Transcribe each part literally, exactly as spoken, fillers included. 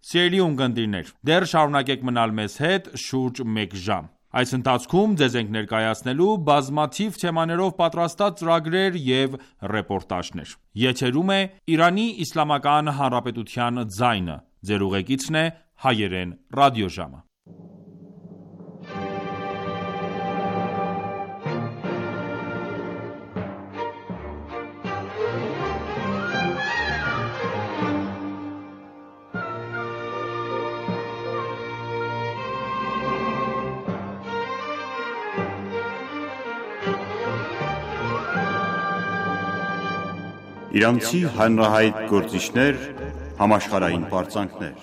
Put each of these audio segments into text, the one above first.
Սիրելի ունկնդիրներ, դեռ շարունակեք մնալ մեզ հետ շուրջ մեկ ժամ։ Այս ընթացքում ձեզ ենք ներկայացնելու բազմաթիվ թեմաներով պատրաստած ծրագրեր և ռեպորտաժներ։ Եթերում է Իրանի Իսլամական Հանրապետության ձայնը։ Ձեր ուղեկիցն է Հայերեն ռադիոժամը։ Իրանցի հանրահայտ գործիչներ, համաշխարհային պարծանքներ։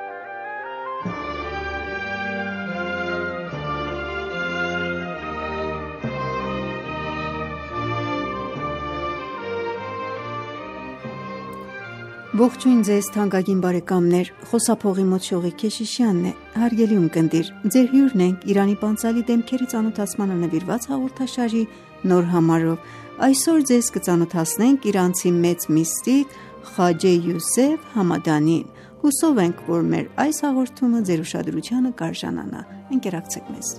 Ողջույն ձեզ թանկագին բարեկամներ, խոսափողի մոտ Շողիկ Քեշիշյանն է, հարգելի ունկնդիր, ձեր հյուրն ենք Իրանի պանծալի դեմքերի ծանոթացմանը նվիրված հաղորդաշարի նոր համարով։ Այսօր ձեզ կծանոթացնենք իրանցի մեծ միստիկ Խաջե Յուսեֆ Համադանին։ Հուսով ենք, որ մեր այս հաղորդումը ձեր ուշադրությանը կարժանանա։ Ընկերակցեք մեզ։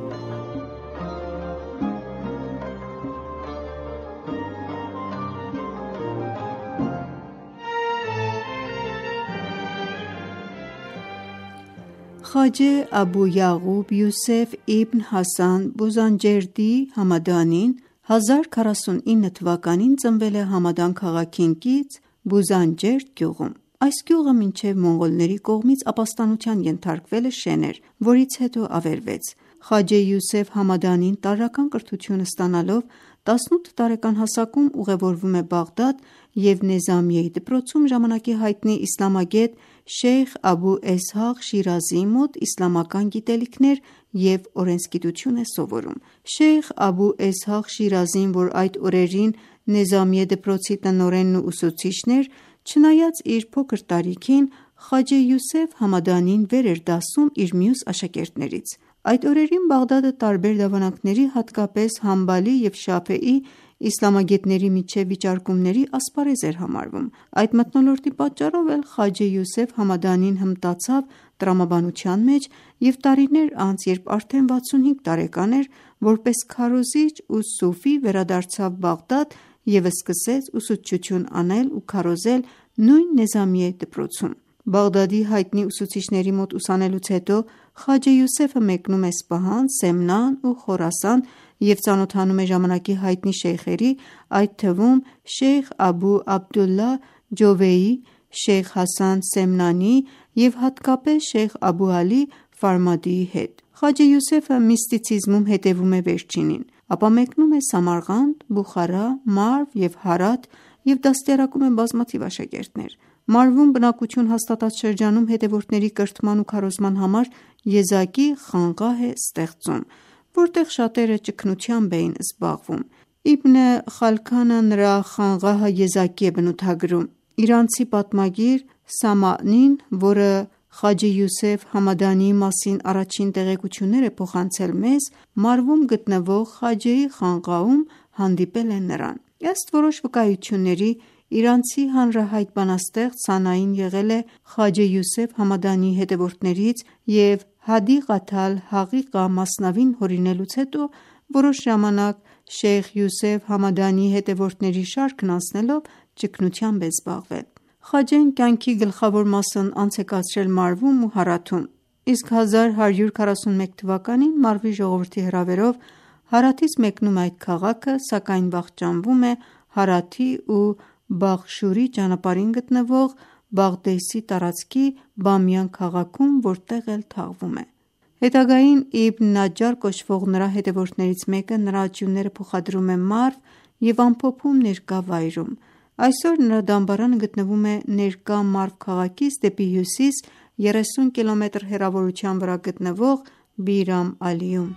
Խաջե Աբու Յաղուբ Յուսեֆ իբն Հասան Բուզանջերդի Համադանին հազար քառասուն ինը թվականին ծնվել է Համադան քաղաքին կից Բուզանջերդ գյուղում։ Այս գյուղը մինչև մոնղոլների կողմից ապաստանության ենթարկվելը շեն էր, որից հետո ավերվեց։ Խաջե Յուսեֆ Համադանին տարրական կրթություն ստանալով տասնութ տարեկան հասակում ուղևորվում է Բաղդադ և Նեզամիեի դպրոցում ժամանակի հայտնի իսլամագետ Շեյխ Աբու Էսհաղ Շիրազիի մոտ իսլամական գիտելիքներ և օրենսգիտություն է սովորում։ Շեյխ Աբու Էսհաղ Շիրազին, որ այդ օրերին Նեզամիե դպրոցի տնօրենն ու ուսուցիչն էր, չնայած իր փոքր տարիքին, Խաջե Յուսեֆ Համադանին վեր էր դասում իր մյուս աշակերտներից։ Այդ օրերին Բաղդադը տարբեր դավանանքների, հատկապես Համբալի և Շաֆեի իսլամագետների միջև վիճարկումների ասպարեզ էր համարվում։ Այդ մթնոլորտի պատճառով էլ Խաջե Յուսեֆ Համադանին հմտացավ տրամաբանության մեջ և տարիներ անց, երբ արդեն վաթսունհինգ տարեկան էր, որպես քարոզիչ ու սուֆի վերադարձավ Բաղդադ և սկսեց ուսուցչություն անել ու քարոզել նույն Նեզամիե դպրոցում։ Բաղդադի հայտնի ուսուցիչների մոտ ուսանելուց հետո Խաջե Յուսեֆը մեկնում է Սպահան, Սեմնան ու Խորասան և ծանոթանում է ժամանակի հայտնի շեյխերի, այդ թվում Շեյխ Աբու Աբդուլլահ Ջովեյի, Շեյխ Հասան Սեմնանի և հատկապես Շեյխ Աբու Ալի Ֆարմադիի հետ։ Խաջե Յուսեֆը միստիցիզմում հետևում է վերջինին, ապա մեկնում է Սամարղանդ, Բուխարա, Մարվ և Հարաթ և դաստիարակում է բազմաթիվ աշակերտներ։ Մարվում բնակություն հաստատած շրջանում հետևորդների կրթման ու քարոզման համար եզակի խանղահ է ստեղծում, որտեղ շատերը ճգնությամբ էին զբաղվում։ Իբն Խալքանը նրա խանղահը եզակի է բնութագրում։ Իրանցի պատմագիր Սամաանին, որը Խաջե Յուսեֆ Համադանիի մասին առաջին տեղեկություններ է փոխանցել մեզ, Մարվում գտնվող Խաջեի խանղահում հանդիպել է նրան։ Ըստ որոշ վկայությունների, իրանցի հանրահայտ բանաստեղծ Սանային եղել է Խաջե Յուսեֆ Համադանիի հետևորդներից և Հադիղաթ ալ-Հաղիղա մասնավին հորինելուց հետո որոշ ժամանակ Շեյխ Յուսեֆ Համադանիի հետևորդների շարքն անցնելով ճգնությամբ է զբաղվել։ Խաջեն կյանքի գլխավոր մասն անց է կացրել Մարվում ու Հարաթում, իսկ հազար հարյուր քառասունմեկ թվականին Մարվի ժողովրդի հրավերով Հարաթից մեկնում է այդ քաղաքը, սակայն վախճանվում է Հարաթի ու Բաղշուրի ճանապարհին գտնվող Բաղդեսի տարածքի Բամիյան քաղաքում, որտեղ էլ թաղվում է։ Հետագային Իբն Նաջար կոչվող նրա հետևորդներից մեկը նրա արճունները փոխադրում է Մարվ և ամփոփում ներկա վայրում։ Այսօր նրա դամբարանը գտնվում է ներկա Մարվ քաղաքից դեպի հյուսիս երեսուն կիլոմետր հեռավորության վրա գտնվող Բիրամ Ալիում։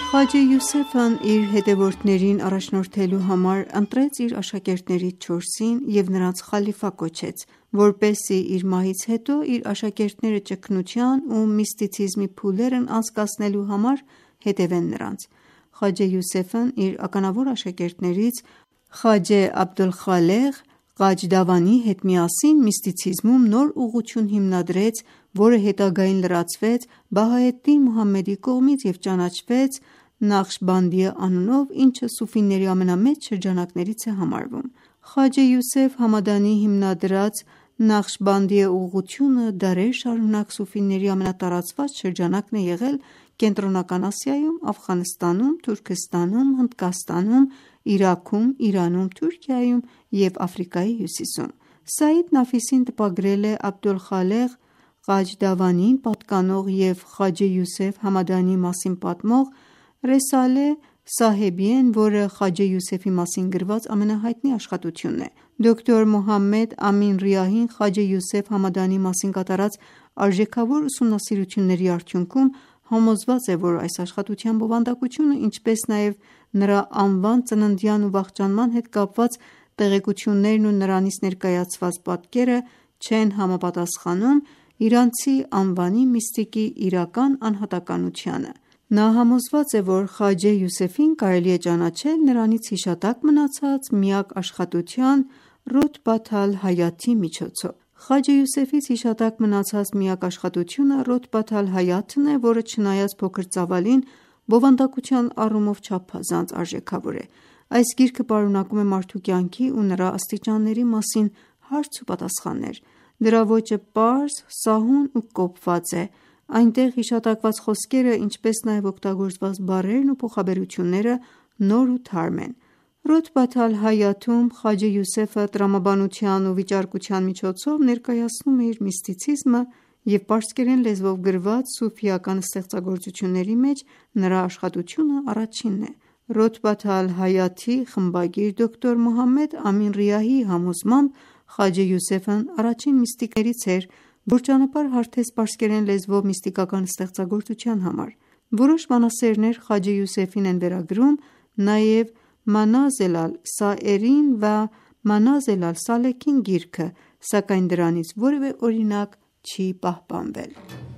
Խաջե Յուսեֆն իր հետևորդներին առաջնորդելու համար ընտրեց իր աշակերտներից չորսին և նրանց խալիֆա կոչեց, որպեսզի իր մահից հետո իր աշակերտները ճգնության ու միստիցիզմի փուլերն անցկացնելու համար հետևեն նրանց։ Խաջե Յուսեֆն իր ականավոր աշակերտներից Խաջե Աբդոլխալեղ Ղաջդավանի հետ միասին միստիցիզմում նոր ուղղություն հիմնադրեց, որը հետագային լրացվեց Բահաեդդին Մուհամմեդի կողմից և ճանաչվեց Նախշբանդիյա անունով, ինչը սուֆիների ամենամեծ շրջանակներից է համարվում։ Խաջե Յուսեֆ Համադանի հիմնադրած Նախշբանդիյա ուղղությունը դարեր շարունակ սուֆիների ամենատարածված շրջանակն է եղել Կենտրոնական Ասիայում, Աֆղանստանում, Թուրքստանում, Հնդկաստանում, Իրաքում, Իրանում, Թուրքիայում և Աֆրիկայի հյուսիսում։ Սայիդ Նաֆիսին տպագրել է Աբդոլխալեղ Ղաջդավանին պատկանող և Խաջե Յուսեֆ Համադանի մասին պատմող Ռեսալե Սահեբիեն, որը Խաջե Յուսեֆի մասին գրված ամենահայտնի աշխատությունն է։ Դոկտոր Մոհամմեդ Ամին Ռիահին Խաջե Յուսեֆ Համադանի մասին կատարած արժեքավոր ուսումնասիրությունների արդյունքում համոզված է, որ այս աշխատության բովանդակությունը, ինչպես նաև նրա անվան, ծննդյան ու վախճանման հետ կապված տեղեկություններն ու նրանից ներկայացված պատկերը չեն համապատասխանում իրանցի անվանի միստիկի իրական անհատականությանը։ Նա համոզված է, որ Խաջե Յուսեֆին կարելի է ճանաչել նրանից հիշատակ մնացած միակ աշխատության Ռոթբաթ ալ-Հայաթի միջոցով։ Խաջե Յուսեֆից հիշատակ մնացած միակ աշխատությունը Ռոթբաթ ալ-Հայաթն է, որը չնայած փոքր ծավալին, բովանդակության առումով չափազանց արժեքավոր է։ Այս գիրքը պարունակում է մարդու կյանքի ու նրա աստիճանների մասին հարց ու պատասխաններ։ Դրա ոճը պարզ, սահուն ու կոփված է։ Այնտեղ հիշատակված խոսքերը, ինչպես նաև օգտագործված բառերն ու փոխաբերությունները նոր ու թարմ են։ Ռոթբաթ ալ-Հայաթում Խաջե Յուսեֆը տրամաբանության ու վիճարկության միջոցով ներկայացնում է իր միստիցիզմը և պարսկերեն լեզվով գրված սուֆիական ստեղծագործությունների մեջ նրա աշխատությունը առաջինն է։ Ռոթբաթ ալ-Հայաթի խմբագիր դոկտոր Մոհամմեդ Ամին Ռիահիի համոզմամբ Խաջե Յուսեֆն առաջին միստիկներից էր, որ ճանապարհ հարթեց պարսկերեն լեզվով միստիկական ստեղծագործության համար։ Որոշ բանասերներ Խաջե Յուսեֆին են վերագրում նաև Մանազել ալ-Սաերին və Մանազել ալ-Սալեքին գիրքը, սակայն դրանից որևէ օրինակ չի պահպանվել։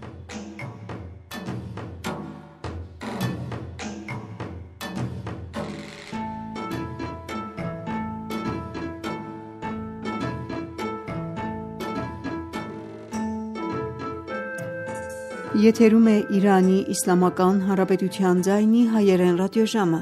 Եթերում է Իրանի Իսլամական Հանրապետության ձայնի հայերեն ռադիոժամը։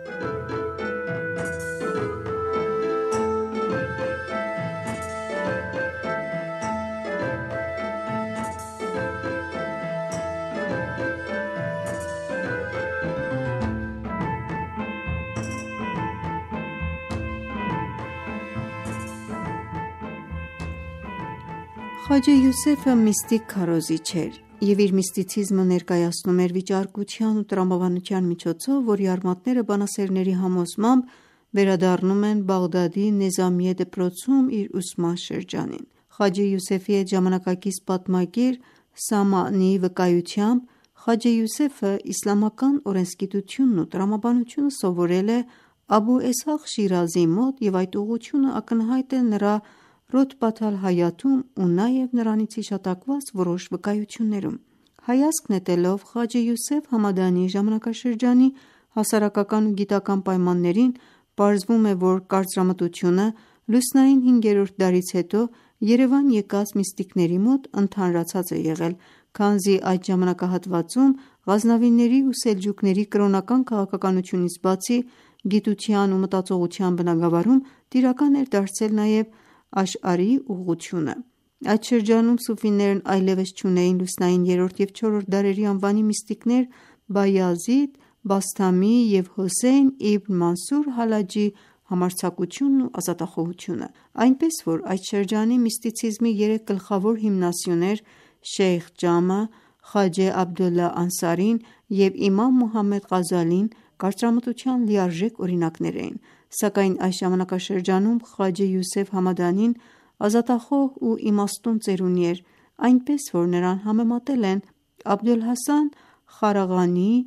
Խաջե Յուսեֆը միստիկ քարոզիչ էր և իր միստիցիզմը ներկայացնում էր վիճարկության ու տրամաբանության միջոցով, որի արմատները բանասերների համոզմամբ վերադառնում են Բաղդադի Նեզամիե դպրոցում իր ուսման շրջանին։ Խաջե Յուսեֆի հետ ժամանակակից պատմագիր Սամաանիի վկայությամբ Խաջե Յուսեֆը իսլամական օրենսգիտությունն ու տրամաբանությունը սովորել է Աբու Էսհաղ Շիրազիի մոտ և այդ ուղղությունը ակնհայտ է նրա Ռոթբաթ ալ-Հայաթում ու նաև նրանից հիշատակված որոշ վկայություններում։ Հայացք նետելով Խաջե Յուսեֆ Համադանի ժամանակաշրջանի հասարակական ու գիտական պայմաններին, պարզվում է, որ կարծրամտությունը լուսնային հինգերորդ դարից հետո Երևան եկած միստիկների մոտ ընդհանրացած է եղել, քանզի այդ ժամանակահատվածում Ղազնավիների ու Սելջուկների կրոնական քաղաքականությունից բացի, գիտության ու մտածողության բնագավառում տիրական էր դարձել նաև Աշարիի ուղղությունը։ Այդ շրջանում սուֆիներն այլևս չունեին լուսնային երրորդ և չորրորդ դարերի անվանի միստիկներ Բայազիդ, Բասթամի և Հոսեյն իբն Մանսուր Հալաջի համարձակությունն ու ազատախոհությունը, այնպես որ այդ շրջանի միստիցիզմի երեք գլխավոր հիմնասյուներ Շեյխ Ջամը, Խաջե Աբդոլլահ Անսարին և Իմամ Մուհամմեդ Ղազալին կարծրամտության լիարժեք օրինակներ էին, սակայն այս ժամանակաշրջանում Խաջե Յուսեֆ Համադանին ազատախոհ ու իմաստուն ծերունի էր, այնպես որ նրան համեմատել են Աբոլհասան Խարաղանիի,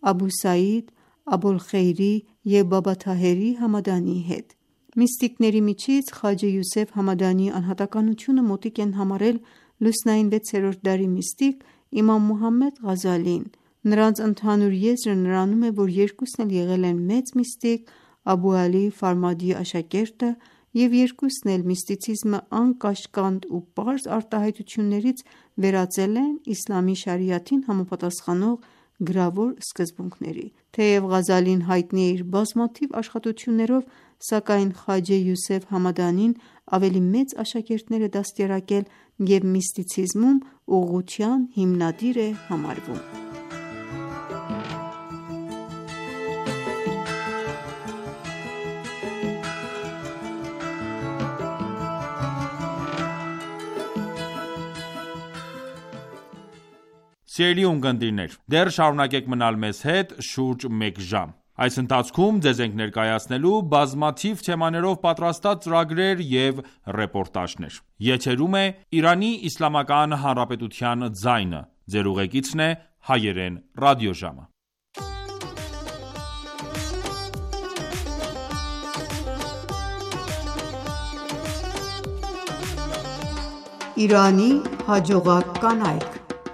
Աբու Սայիդ, Աբուլ Խեյրի և Բաբա Թահերի Համադանիի հետ։ Միստիկների միջից Խաջե Յուսեֆ Համադանիի անհատականությունը մոտիկ են համարել լուսնային վեցերորդ դարի միստիկ իմամ Մուհամմեդ Ղազալիին։ Նրանց ընդհանուր եզրը նրանում է, որ երկուսն էլ եղել են մեծ միստիկ Աբու Ալի Ֆարմադիի աշակերտը և երկուսն էլ միստիցիզմը անկաշկանդ ու պարզ արտահայտություններից վերածել են իսլամի շարիաթին համապատասխանող գրավոր սկզբունքների։ Թեև Ղազալին հայտնի է իր բազմաթիվ աշխատություններով, սակայն Խաջե Յուսեֆ Համադանին ավելի մեծ աշակերտներ է դաստիարակել և միստիցիզմում ուղղության հիմնադիր է համարվում։ Սիրելի ունկնդիրներ, դեռ շարունակեք մնալ մեզ հետ շուրջ մեկ ժամ։ Այս ընթացքում ձեզ ենք ներկայացնելու բազմաթիվ թեմաներով պատրաստած ծրագրեր և ռեպորտաժներ։ Եթերում է Իրանի Իսլամական Հանրապետության ձայնը։ Ձեր ուղեկիցն է Հայերեն ռադիոժամը։ Իրանի հաջողակ կանայք։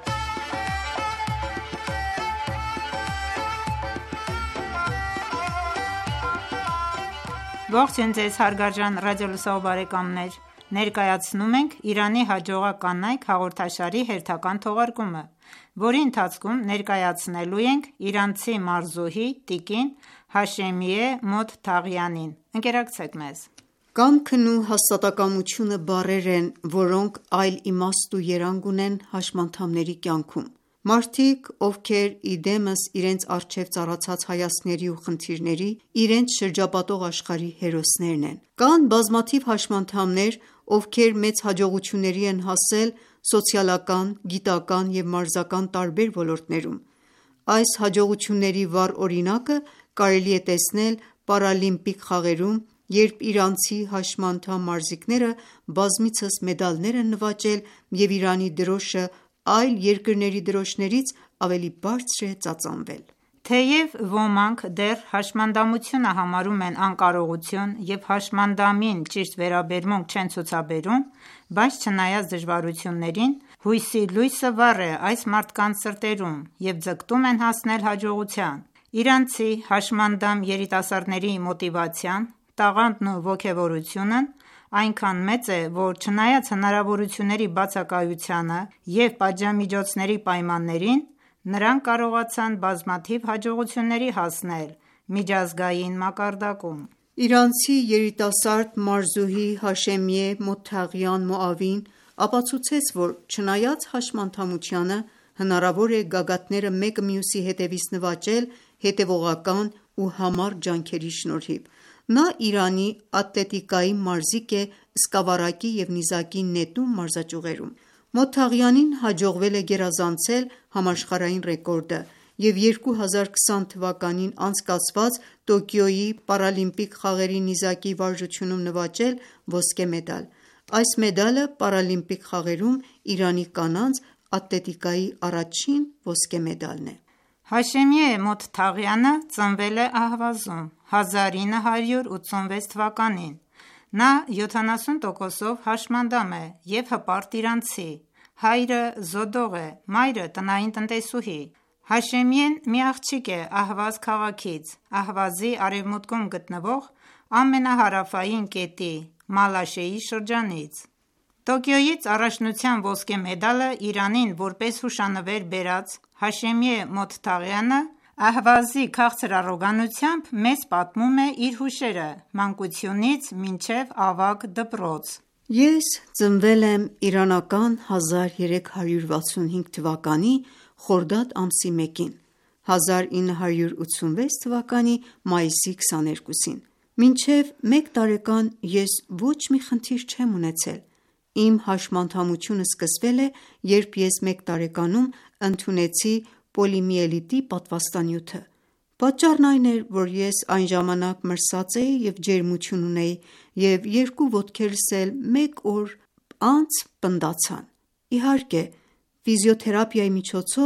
Ողջույն ձեզ հարգարժան ռադիոլսող բարեկամներ, ներկայացնում ենք «Իրանի հաջողակ կանայք» հաղորդաշարի հերթական թողարկումը, որի ընթացքում ներկայացնելու ենք իրանցի մարզուհի տիկին Հաշեմիե Մոթ Թաղյանին։ Ընկերակցեք մեզ։ Կամքն ու հաստատակամությունը բառեր են, որոնք այլ իմաստ ու երանգ ունեն հաշմանդամների կյանքում։ Մարդիկ, ովքեր իդեմս իրենց առջև ծառացած հայացքների ու խնդիրների, իրենց շրջապատող աշխարհի հերոսներն են։ Կան բազմաթիվ հաշմանդամներ, ովքեր մեծ հաջողությունների են հասել սոցիալական, գիտական և մարզական տարբեր ոլորտներում։ Այս հաջողությունների վառ օրինակը կարելի է տեսնել պարալիմպիկ խաղերում, երբ իրանցի հաշմանդամ մարզիկները բազմիցս մեդալներ են նվաճել և Իրանի դրոշը այլ երկրների դրոշներից ավելի բարձր է ծածանվել։ Թեև ոմանք դեռ հաշմանդամությունը համարում են անկարողություն և հաշմանդամին ճիշտ վերաբերմունք չեն ցուցաբերում, բայց չնայած դժվարություններին, հույսի լույսը վառ է այս մարդկանց սրտերում և ձգտում են հասնել հաջողության։ Իրանցի հաշմանդամ երիտասարդների մոտիվացիան, տաղանդն ու ոգևորությունն այնքան մեծ է, որ չնայած հնարավորությունների բացակայությանը և պատժամիջոցների պայմաններին, նրանք կարողացան բազմաթիվ հաջողությունների հասնել միջազգային մակարդակում։ Իրանցի երիտասարդ մարզուհի Հաշեմիե Մոթ Թաղյան Մոավին ապացուցեց, որ չնայած հաշմանդամությանը, հնարավոր է գագաթները մեկը մյուսի հետևից նվաճել հետևողական ու համառ ջանքերի շնորհիվ։ Նա Իրանի ատլետիկայի մարզիկ է սկավառակի և նիզակի նետում մարզաճյուղերում։ Մոթ Թաղյանին հաջողվել է գերազանցել համաշխարհային ռեկորդը և երկու հազար քսան թվականին անցկացված Տոկիոյի պարալիմպիկ խաղերի նիզակի վարժությունում նվաճել ոսկե մեդալ։ Այս մեդալը պարալիմպիկ խաղերում Իրանի կանանց ատլետիկայի առաջին ոսկե մեդալն է։ Հաշեմիե Մոթ Թաղյանը ծնվել է Ահվազում հազար ինը հարյուր ութսունվեց թվականին։ Նա յոթանասուն տոկոսով հաշմանդամ է և հպարտ իրանցի։ Հայրը զոդող է, մայրը տնային տնտեսուհի։ Հաշեմիեն մի աղջիկ է Ահվազ քաղաքից, Ահվազի արևմուտքում գտնվող ամենահարավային կետի Մալաշեի շրջանից։ Տոկիոյից առաջնության ոսկե մեդալը Իրանին որպես հուշանվեր բերած Հաշեմիե Մոթ Թաղյանը Ահվազի քաղցր առոգանությամբ մեզ պատմում է իր հուշերը մանկությունից մինչև ավագ դպրոց։ Ես ծնվել եմ իրանական հազար երեք հարյուր վաթսունհինգ թվականի խորդադ ամսի մեկին, հազար ինը հարյուր ութսունվեց թվականի մայիսի քսաներկուսին։ Մինչև մեկ տարեկան ես ոչ մի խնդիր չեմ ունեցել։ Իմ հաշմանդամությունը սկսվել է, երբ ես մեկ տարեկանում ընդունեցի պոլիմիելիտի պատվաստանյութը։ Պատճառն այն էր, որ ես այն ժամանակ մրսած էի և ջերմություն ունեի, և երկու ոտքերս էլ մեկ օր անց պնդացան։ Իհարկե, ֆիզիոթերապիայի միջոցով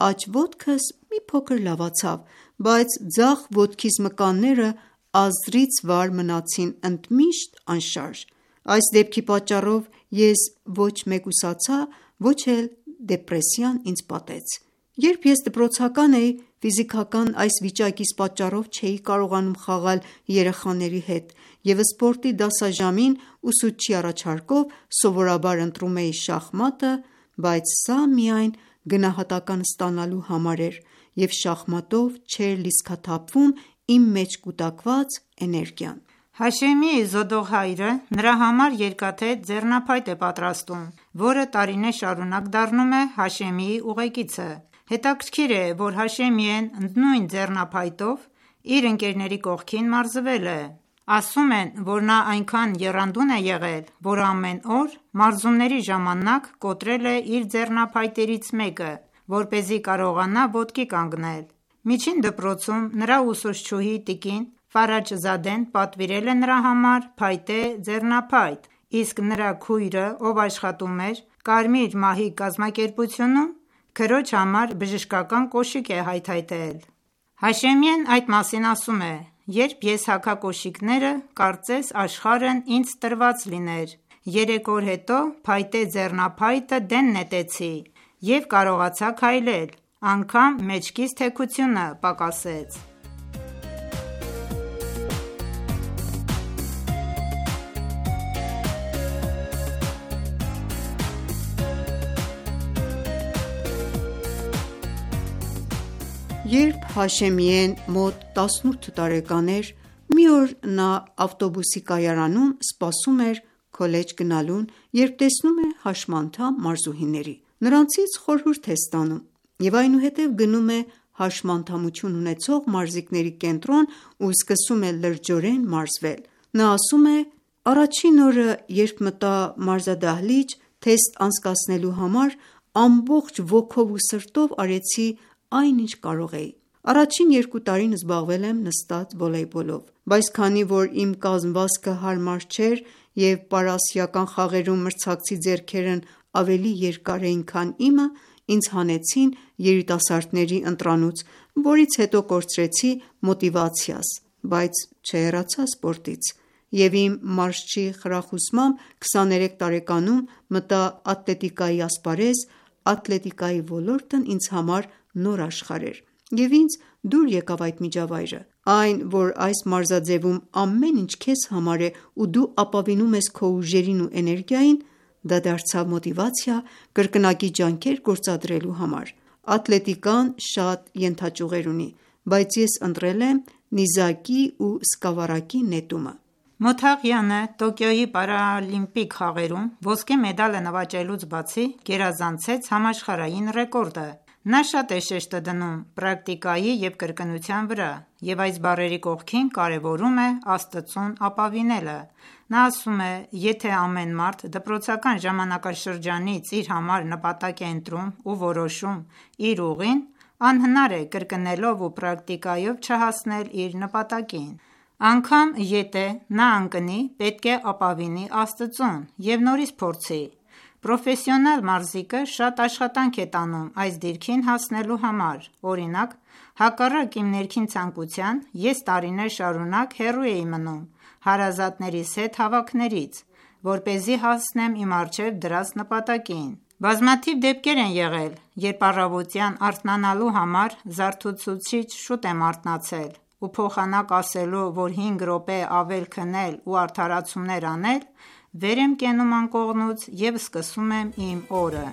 աջ ոտքս մի փոքր լավացավ, բայց ձախ ոտքիս մկանները ազդրից վար մնացին ընդմիշտ անշարժ: Այս դեպքի պատճառով ես ոչ մեկուսացա, ոչ էլ դեպրեսիան ինձ պատեց: Երբ ես դպրոցական էի, ֆիզիկական այս վիճակիս պատճառով չէի կարողանում խաղալ երեխաների հետ և սպորտի դասաժամին ուսուցչի առաջարկով սովորաբար ընտրում էի շախմատը, բայց սա միայն գնահատական ստանալու համար էր և շախմատով չէր լիցքաթափվում իմ մեջ կուտակված էներգիան: Հաշեմիի զոդողայրը նրա համար երկաթե ձեռնափայտ է պատրաստում, որը տարիներ շարունակ դառնում է Հաշեմիի ուղեկիցը: Հետաքրքիր է, որ Հաշեմիեն նույն ձեռնափայտով իր ընկերների կողքին մարզվել է: Ասում են, որ նա այնքան եռանդուն է եղել, որ ամեն օր մարզումների ժամանակ կոտրել է իր ձեռնափայտերից մեկը, որպեսզի կարողանա ոտքի կանգնել: Միջին դպրոցում նրա ուսուցչուհի տիկին Ֆարաջզադեն պատվիրել է նրա համար փայտե ձեռնափայտ, իսկ նրա քույրը, ով աշխատում էր Կարմիր մահի կազմակերպությունում, քրոջ համար բժշկական կոշիկ է հայթայթել: Հաշեմիեն այդ մասին ասում է. «Երբ ես հագա կոշիկները, կարծես աշխարհն ինձ տրված լիներ: Երեք օր հետո փայտե ձեռնափայտը դեն նետեցի և կարողացա քայլել, անգամ մեջքիս թեքությունը պակասեց»: Երբ Հաշեմիեն մոտ տասնութ տարեկան էր, մի օր նա ավտոբուսի կայարանում սպասում էր քոլեջ գնալուն, երբ տեսնում է հաշմանդամ մարզուհիների: Նրանցից խորհուրդ է ստանում և այնուհետև գնում է հաշմանդամություն ունեցող մարզիկների կենտրոն ու սկսում է լրջորեն մարզվել: Նա ասում է. «Առաջին օրը երբ մտա մարզադահլիճ, թեստ անցկացնելու համար, ամբողջ ոգով ու սրտով արեցի այն ինչ կարող էի: Առաջին երկու տարին զբաղվել եմ նստած վոլեյբոլով, բայց քանի որ իմ կազմվածքը հարմար չէր և պարասիական խաղերում մրցակցի ձեռքերն ավելի երկար էին, քան իմը, ինձ հանեցին երիտասարդների ընտրանուց, որից հետո կորցրեցի մոտիվացիաս, բայց չհեռացա սպորտից և իմ մարզչի խրախուսմամբ քսաներեք տարեկանում մտա ատլետիկայի ասպարեզ: Ատլետիկայի ոլորտն ինձ համար նոր աշխարհ էր և ինձ դուր եկավ այդ միջավայրը: Այն, որ այս մարզաձևում ամեն ինչ քեզ համար է ու դու ապավինում ես քո ուժերին ու էներգիային, դա դարձավ մոտիվացիա կրկնակի ջանքեր գործադրելու համար: Ատլետիկան շատ ենթաճյուղեր ունի, բայց ես ընտրել եմ նիզակի ու սկավառակի նետումը»: Մոթաղյանը Տոկիոյի պարալիմպիկ խաղերում ոսկե մեդալը նվաճելուց բացի, գերազանցեց համաշխարհային ռեկորդը: Նա շատ է շեշտը դնում պրակտիկայի և կրկնության վրա և այս բառերի կողքին կարևորում է Աստծուն ապավինելը: Նա ասում է. «Եթե ամեն մարդ դպրոցական ժամանակաշրջանից իր համար նպատակ է ընտրում ու որոշում իր ուղին, անհնար է կրկնելով ու պրակտիկայով չհասնել իր նպատակին: Անգամ եթե նա ընկնի, պետք է ապավինի Աստծուն և նորից փորձի: Պրոֆեսիոնալ մարզիկը շատ աշխատանք է տանում այս դիրքին հասնելու համար: Օրինակ, հակառակ իմ ներքին ցանկության, ես տարիներ շարունակ հեռու էի մնում հարազատներիս հետ հավաքներից, որպեսզի հասնեմ իմ առջև դրած նպատակին: Բազմաթիվ դեպքեր են եղել, երբ առավոտյան արթնանալու համար զարթուցուցիչ շուտ եմ արթնացել ու փոխանակ ասելու, որ հինգ րոպե ավել քնել ու արդարացումներ անել, վեր եմ կենում անկողնուց և սկսում եմ իմ օրը»: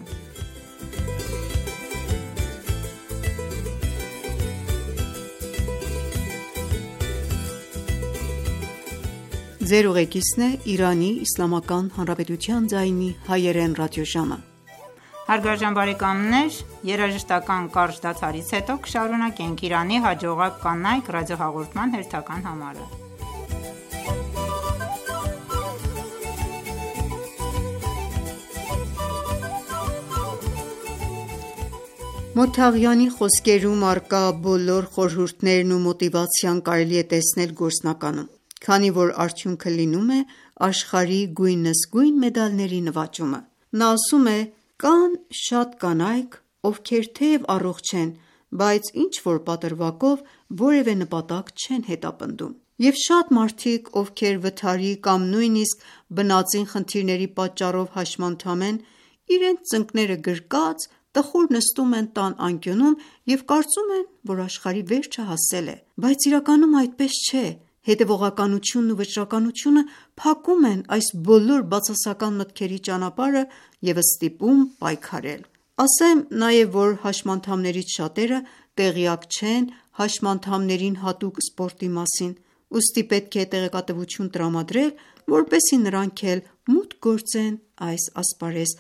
Մոթաղյանի խոսքերում առկա բոլոր խորհուրդներն ու մոտիվացիան կարելի է տեսնել գործնականում, քանի որ արդյունքը լինում է աշխարհի գույնզգույն մեդալների նվաճումը: Նա ասում է. «Կան շատ կանայք, ովքեր թեև առողջ են, բայց ինչ-որ պատրվակով որևէ նպատակ չեն հետապնդում: Եվ շատ մարդիկ, ովքեր վթարի կամ նույնիսկ բնածին խնդիրների պատճառով հաշմանդամ են, իրենց ծնկները գրկած, տխուր նստում են տան անկյունում և կարծում են, որ աշխարհի վերջը հասել է: Բայց իրականում այդպես չէ: Հետևողականությունն ու վճռականությունը փակում են այս բոլոր բացասական մտքերի ճանապարհը և ստիպում պայքարել: Ասեմ նաև, որ հաշմանդամներից շատերը տեղյակ չեն հաշմանդամներին հատուկ սպորտի մասին, ուստի պետք է տեղեկատվություն տրամադրել, որպեսզի նրանք էլ մուտք գործեն այս ասպարեզ: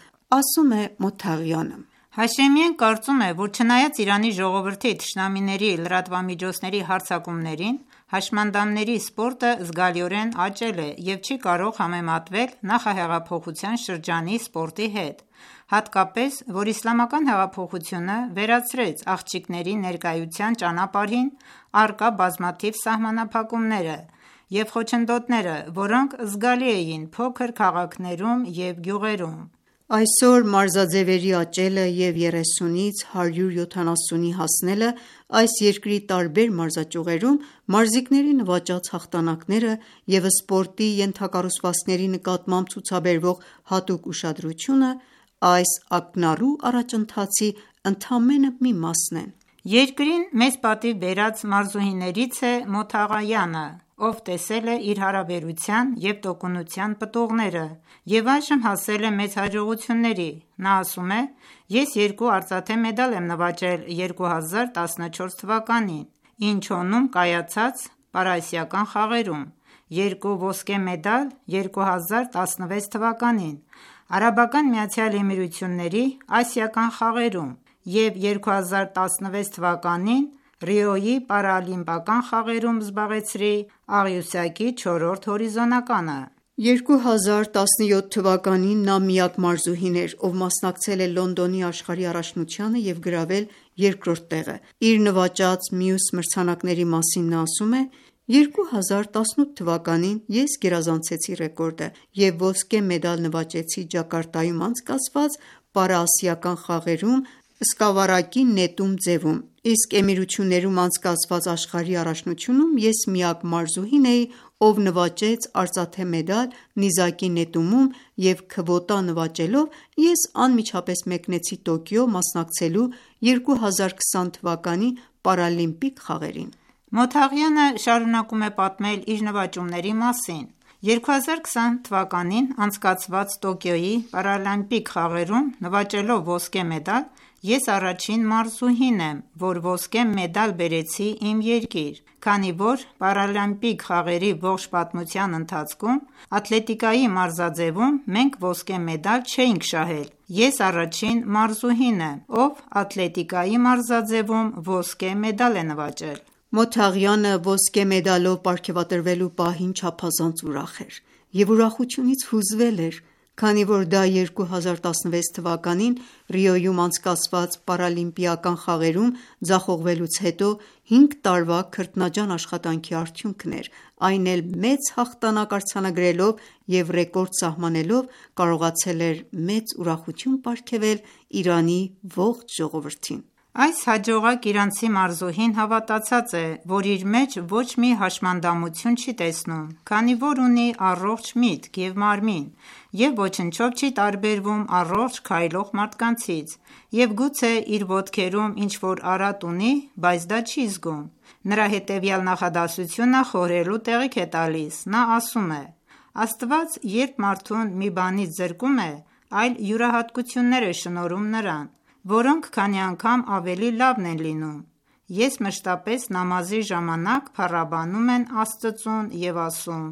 Հաշեմիեն կարծում է, որ չնայած Իրանի ժողովրդի թշնամիների լրատվամիջոցների հարձակումներին, հաշմանդամների սպորտը զգալիորեն աճել է և չի կարող համեմատվել նախահեղափոխության շրջանի սպորտի հետ: Հատկապես, որ իսլամական հեղափոխությունը վերացրեց աղջիկների ներկայության ճանապարհին առկա բազմաթիվ սահմանափակումները և խոչընդոտները, որոնք զգալի էին փոքր քաղաքներում և գյուղերում: Այսօր մարզաձևերի աճելը և երեսունից հարյուր յոթանասունի հասնելը այս երկրի տարբեր մարզաճյուղերում մարզիկների նվաճած հաղթանակները և սպորտի ենթակառուցվածքների նկատմամբ ցուցաբերվող հատուկ ուշադրությունը այս ակնառու առաջընթացի ընդամենը մի մասն են: Երկրին մեծ պատիվ բերած մարզուհիներից է Մոթաղայանը, ով տեսել է իր հարաբերության և տոկունության պտուղները և այժմ հասել է մեծ հաջողությունների: Նա ասում է. «Ես երկու արծաթե մեդալ եմ նվաճել երկու հազար տասնչորս թվականին Ինչոնում կայացած պարասիական խաղերում, երկու ոսկե մեդալ երկու հազար տասնվեց թվականին Արաբական Միացյալ Էմիրությունների ասիական խաղերում և երկու հազար տասնվեց թվականին Ռիոյի պարաօլիմպիական խաղերում զբաղեցրի աղյուսակի չորրորդ հորիզոնականը»: երկու հազար տասնյոթ թվականին նա միակ մարզուհին էր, ով մասնակցել է Լոնդոնի աշխարհի առաջնությանը և գրավել երկրորդ տեղը: Իր նվաճած մյուս մրցանակների մասին նա ասում է. «երկու հազար տասնութ թվականին ես գերազանցեցի ռեկորդը և ոսկե մեդալ նվաճեցի Ջակարտայում անցկացված պարաասիական խաղերում սկավառակի նետում ձևում, իսկ Էմիրություններում անցկացված աշխարհի առաջնությունում ես միակ մարզուհին էի, ով նվաճեց արծաթե մեդալ նիզակի նետումում և քվոտա նվաճելով ես անմիջապես մեկնեցի Տոկիո մասնակցելու երկու հազար քսան թվականի պարալիմպիկ խաղերին»: Մոթաղյանը շարունակում է պատմել իր նվաճումների մասին. «երկու հազար քսան թվականին անցկացված Տոկիոյի պարալիմպիկ խաղերում նվաճելով ոսկե մեդալ, ես առաջին մարզուհին եմ, որ ոսկե մեդալ բերեցի իմ երկիր, քանի որ պարալիմպիկ խաղերի ողջ պատմության ընթացքում ատլետիկայի մարզաձևում մենք ոսկե մեդալ չէինք շահել: Ես առաջին մարզուհին եմ, ով ատլետիկայի մարզաձևում ոսկե մեդալ է նվաճել»: Մոթաղյանը ոսկե մեդալով պարգևատրվելու պահին չափազանց ուրախ էր և ուրախությունից հուզվել էր, քանի որ դա երկու հազար տասնվեց թվականին Ռիոյում անցկացված պարալիմպիական խաղերում ձախողվելուց հետո հինգ տարվա քրտնաջան աշխատանքի արդյունքն էր: Այն էլ մեծ հաղթանակ արձանագրելով և ռեկորդ սահմանելով կարողացել էր մեծ ուրախություն պարգևել Իրանի ողջ ժողովրդին: Այս հաջողակ իրանցի մարզուհին հավատացած է, որ իր մեջ ոչ մի հաշմանդամություն չի տեսնում, քանի որ ունի առողջ միտք և մարմին և ոչնչով չի տարբերվում առողջ քայլող մարդկանցից և գուցե իր ոտքերում ինչ-որ արատ ունի, բայց դա չի զգում: Նրա հետևյալ նախադասությունը խորհելու տեղիք է տալիս: Նա ասում է. «Աստված երբ մարդուն մի բանից զրկում է, այլ յուրահատկություններ է շնորհում նրան, որոնք քանի անգամ ավելի լավն են լինում: Ես մշտապես նամազի ժամանակ փառաբանում եմ Աստծուն և ասում.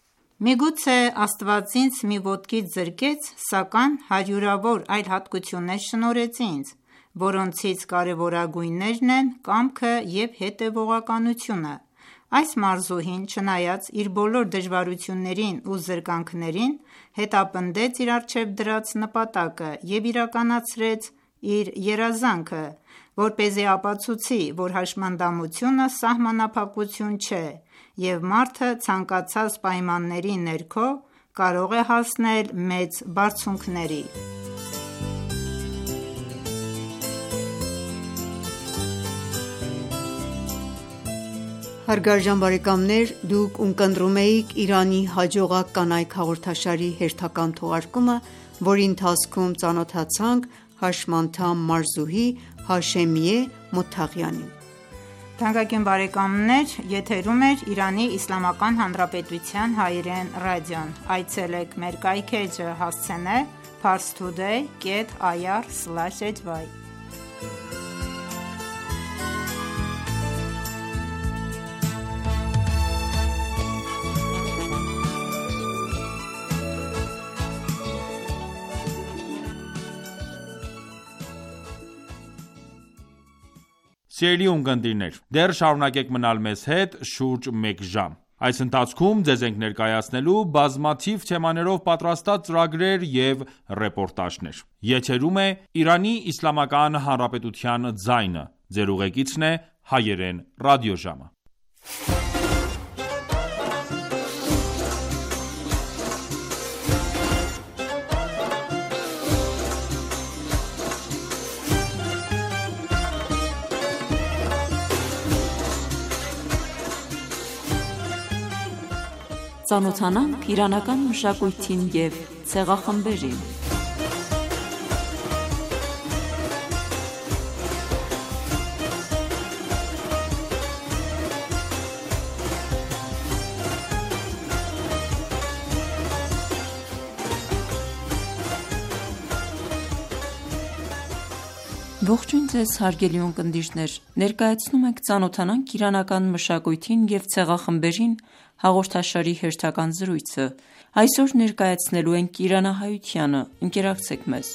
միգուցե Աստված ինձ մի ոտքից զրկեց, սակայն հարյուրավոր այլ հատկություններ շնորհեց ինձ, որոնցից կարևորագույններն են կամքը և հետևողականությունը»: Այս մարզուհին, չնայած իր բոլոր դժվարություններին ու զրկանքներին, հետապնդեց իր առջև դրած նպատակը և իրականացրեց իր երազանքը, որպեսզի ապացուցի, որ հաշմանդամությունը սահմանափակություն չէ և մարդը ցանկացած պայմանների ներքո կարող է հասնել մեծ բարձունքների: Հարգարժան բարեկամներ, դուք ունկնդրում էիք Իրանի հաջողակ կանայք հաղորդաշարի հերթական թողարկումը, որի ընթացքում ծանոթացանք հաշմանդամ մարզուհի Հաշեմիե Մոթաղյանին: Թանկագին բարեկամներ, եթերում է Իրանի Իսլամական Հանրապետության հայերեն ռադիոն: Այցելեք մեր կայքէջը հասցենել parstoday dot ir slash hy: Սիրելի ունկնդիրներ, դեռ շարունակեք մնալ մեզ հետ շուրջ մեկ ժամ: Այս ընթացքում ձեզ ենք ներկայացնելու բազմաթիվ թեմաներով պատրաստած ծրագրեր և ռեպորտաժներ: Եթերում է Իրանի Իսլամական Հանրապետության ձայնը: Ձեր ուղեկիցն է Հայերեն ռադիոժամը: Ծանոթանանք իրանական մշակույթին և ցեղախմբերին: Ողջույն ձեզ հարգելի ունկնդիրներ, ներկայացնում ենք «Ծանոթանանք իրանական մշակույթին և ցեղախմբերին» հաղորդաշարի հերթական զրույցը: Այսօր ներկայացնելու ենք իրանահայությանը: Ընկերակցեք մեզ: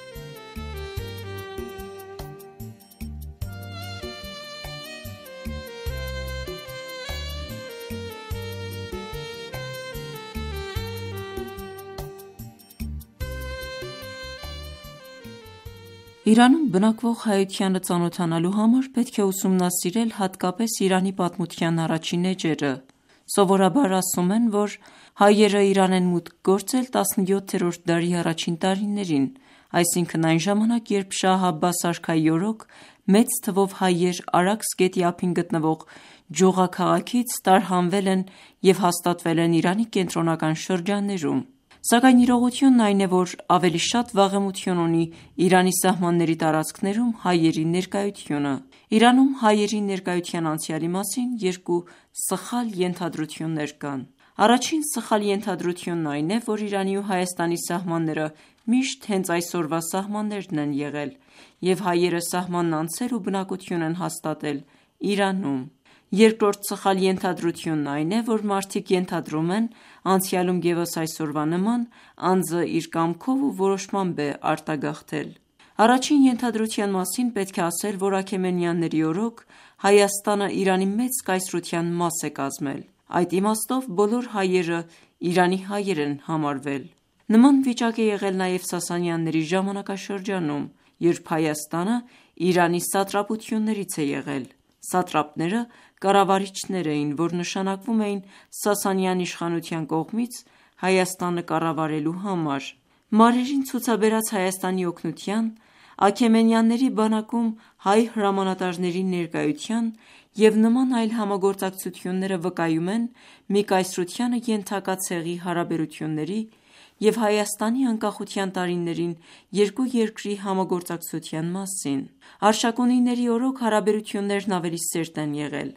Իրանում բնակվող հայությանը ծանոթանալու համար պետք է ուսումնասիրել հատկապես Իրանի պատմության առաջին էջերը: Սովորաբար ասում են, որ հայերը Իրան են մուտք գործել տասնյոթերորդ դարի առաջին տարիներին, այսինքն այն ժամանակ, երբ Շահ Աբբաս արքայի օրոք մեծ թվով հայեր Արաքս գետի ափին գտնվող ջուղաքաղաքից տարհանվել են և հաստատվել են Իրանի կենտրոնական շրջաններում: Սակայն իրողությունն այն է, որ ավելի շատ վաղեմություն ունի Իրանի սահմանների տարածքներում հայերի ներկայությունը: Իրանում հայերի ներկայության անցյալի մասին երկու սխալ ենթադրություններ կան: Առաջին սխալ ենթադրությունն այն է, որ Իրանի ու Հայաստանի սահմանները միշտ հենց այսօրվա սահմաններն են եղել և հայերը սահմանն անցել ու բնակություն են հաստատել Իրանում: Երկրորդ սխալ ենթադրությունն այն է, որ մարդիկ ենթադրում են անցյալում ևս այսօրվա նման անձը իր կամքով ու որոշմամբ է արտագաղթել: Առաջին ենթադրության մասին պետք է ասել, որ Աքեմենյանների օրոք Հայաստանը Իրանի մեծ կայսրության մաս է կազմել: Այդ իմաստով բոլոր հայերը Իրանի հայեր են համարվել: Նման վիճակ է եղել նաև Սասանյանների ժամանակաշրջանում, երբ Հայաստանը Իրանի սատրապություններից է եղել: Սատրապները կառավարիչներ էին, որ նշանակվում էին Սասանյան իշխանության կողմից Հայաստանը կառավարելու համար: Մարերին ցուցաբերած Հայաստանի օգնության, Աքեմենյանների բանակում հայ հրամանատարների ներկայության և նման այլ համագործակցությունները վկայում են մի կայսրությանը ենթակա ցեղի հարաբերությունների և Հայաստանի անկախության տարիներին երկու երկրի համագործակցության մասին: Արշակունիների օրոք հարաբերություններն ավելի սերտ են եղել: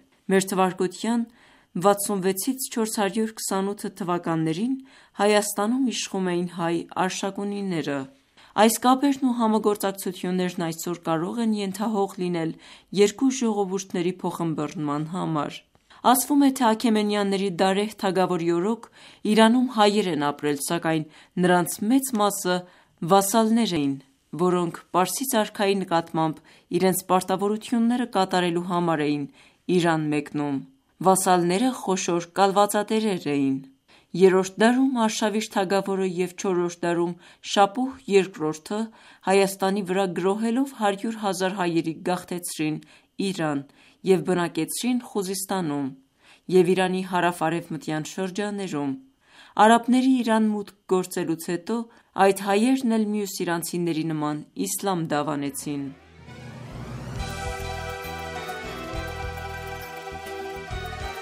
Մթ. վաթսունվեցից չորս հարյուր քսանութ թվականներին Հայաստանում իշխում էին հայ արշակունիները: Այս կապերն ու համագործակցություններն այսօր կարող են ենթահող լինել երկու ժողովուրդների փոխըմբըռնման համար: Ասվում է, թե Աքեմենյանների Դարեհ թագավորի օրոք Իրանում հայեր են ապրել, սակայն նրանց մեծ մասը վասալներ էին, որոնք պարսից արքայի նկատմամբ իրենց պարտավորությունները կատարելու համար էին Իրան մեկնում: Վասալները խոշոր կալվածատերեր էին: Երրորդ դարում Արշավիր թագավորը և չորրորդ դարում Շապուհ երկրորդը Հայաստանի վրա գրոհելով հարյուր հազար հայերի գաղթեցրին Իրան և բնակեցրին Խուզստանում և Իրանի հարավ-արևմտյան շրջաններում: Արաբների Իրան մուտք գործելուց հետո այդ հայերն էլ մյուս իրանցիների նման իսլամ դավանեցին: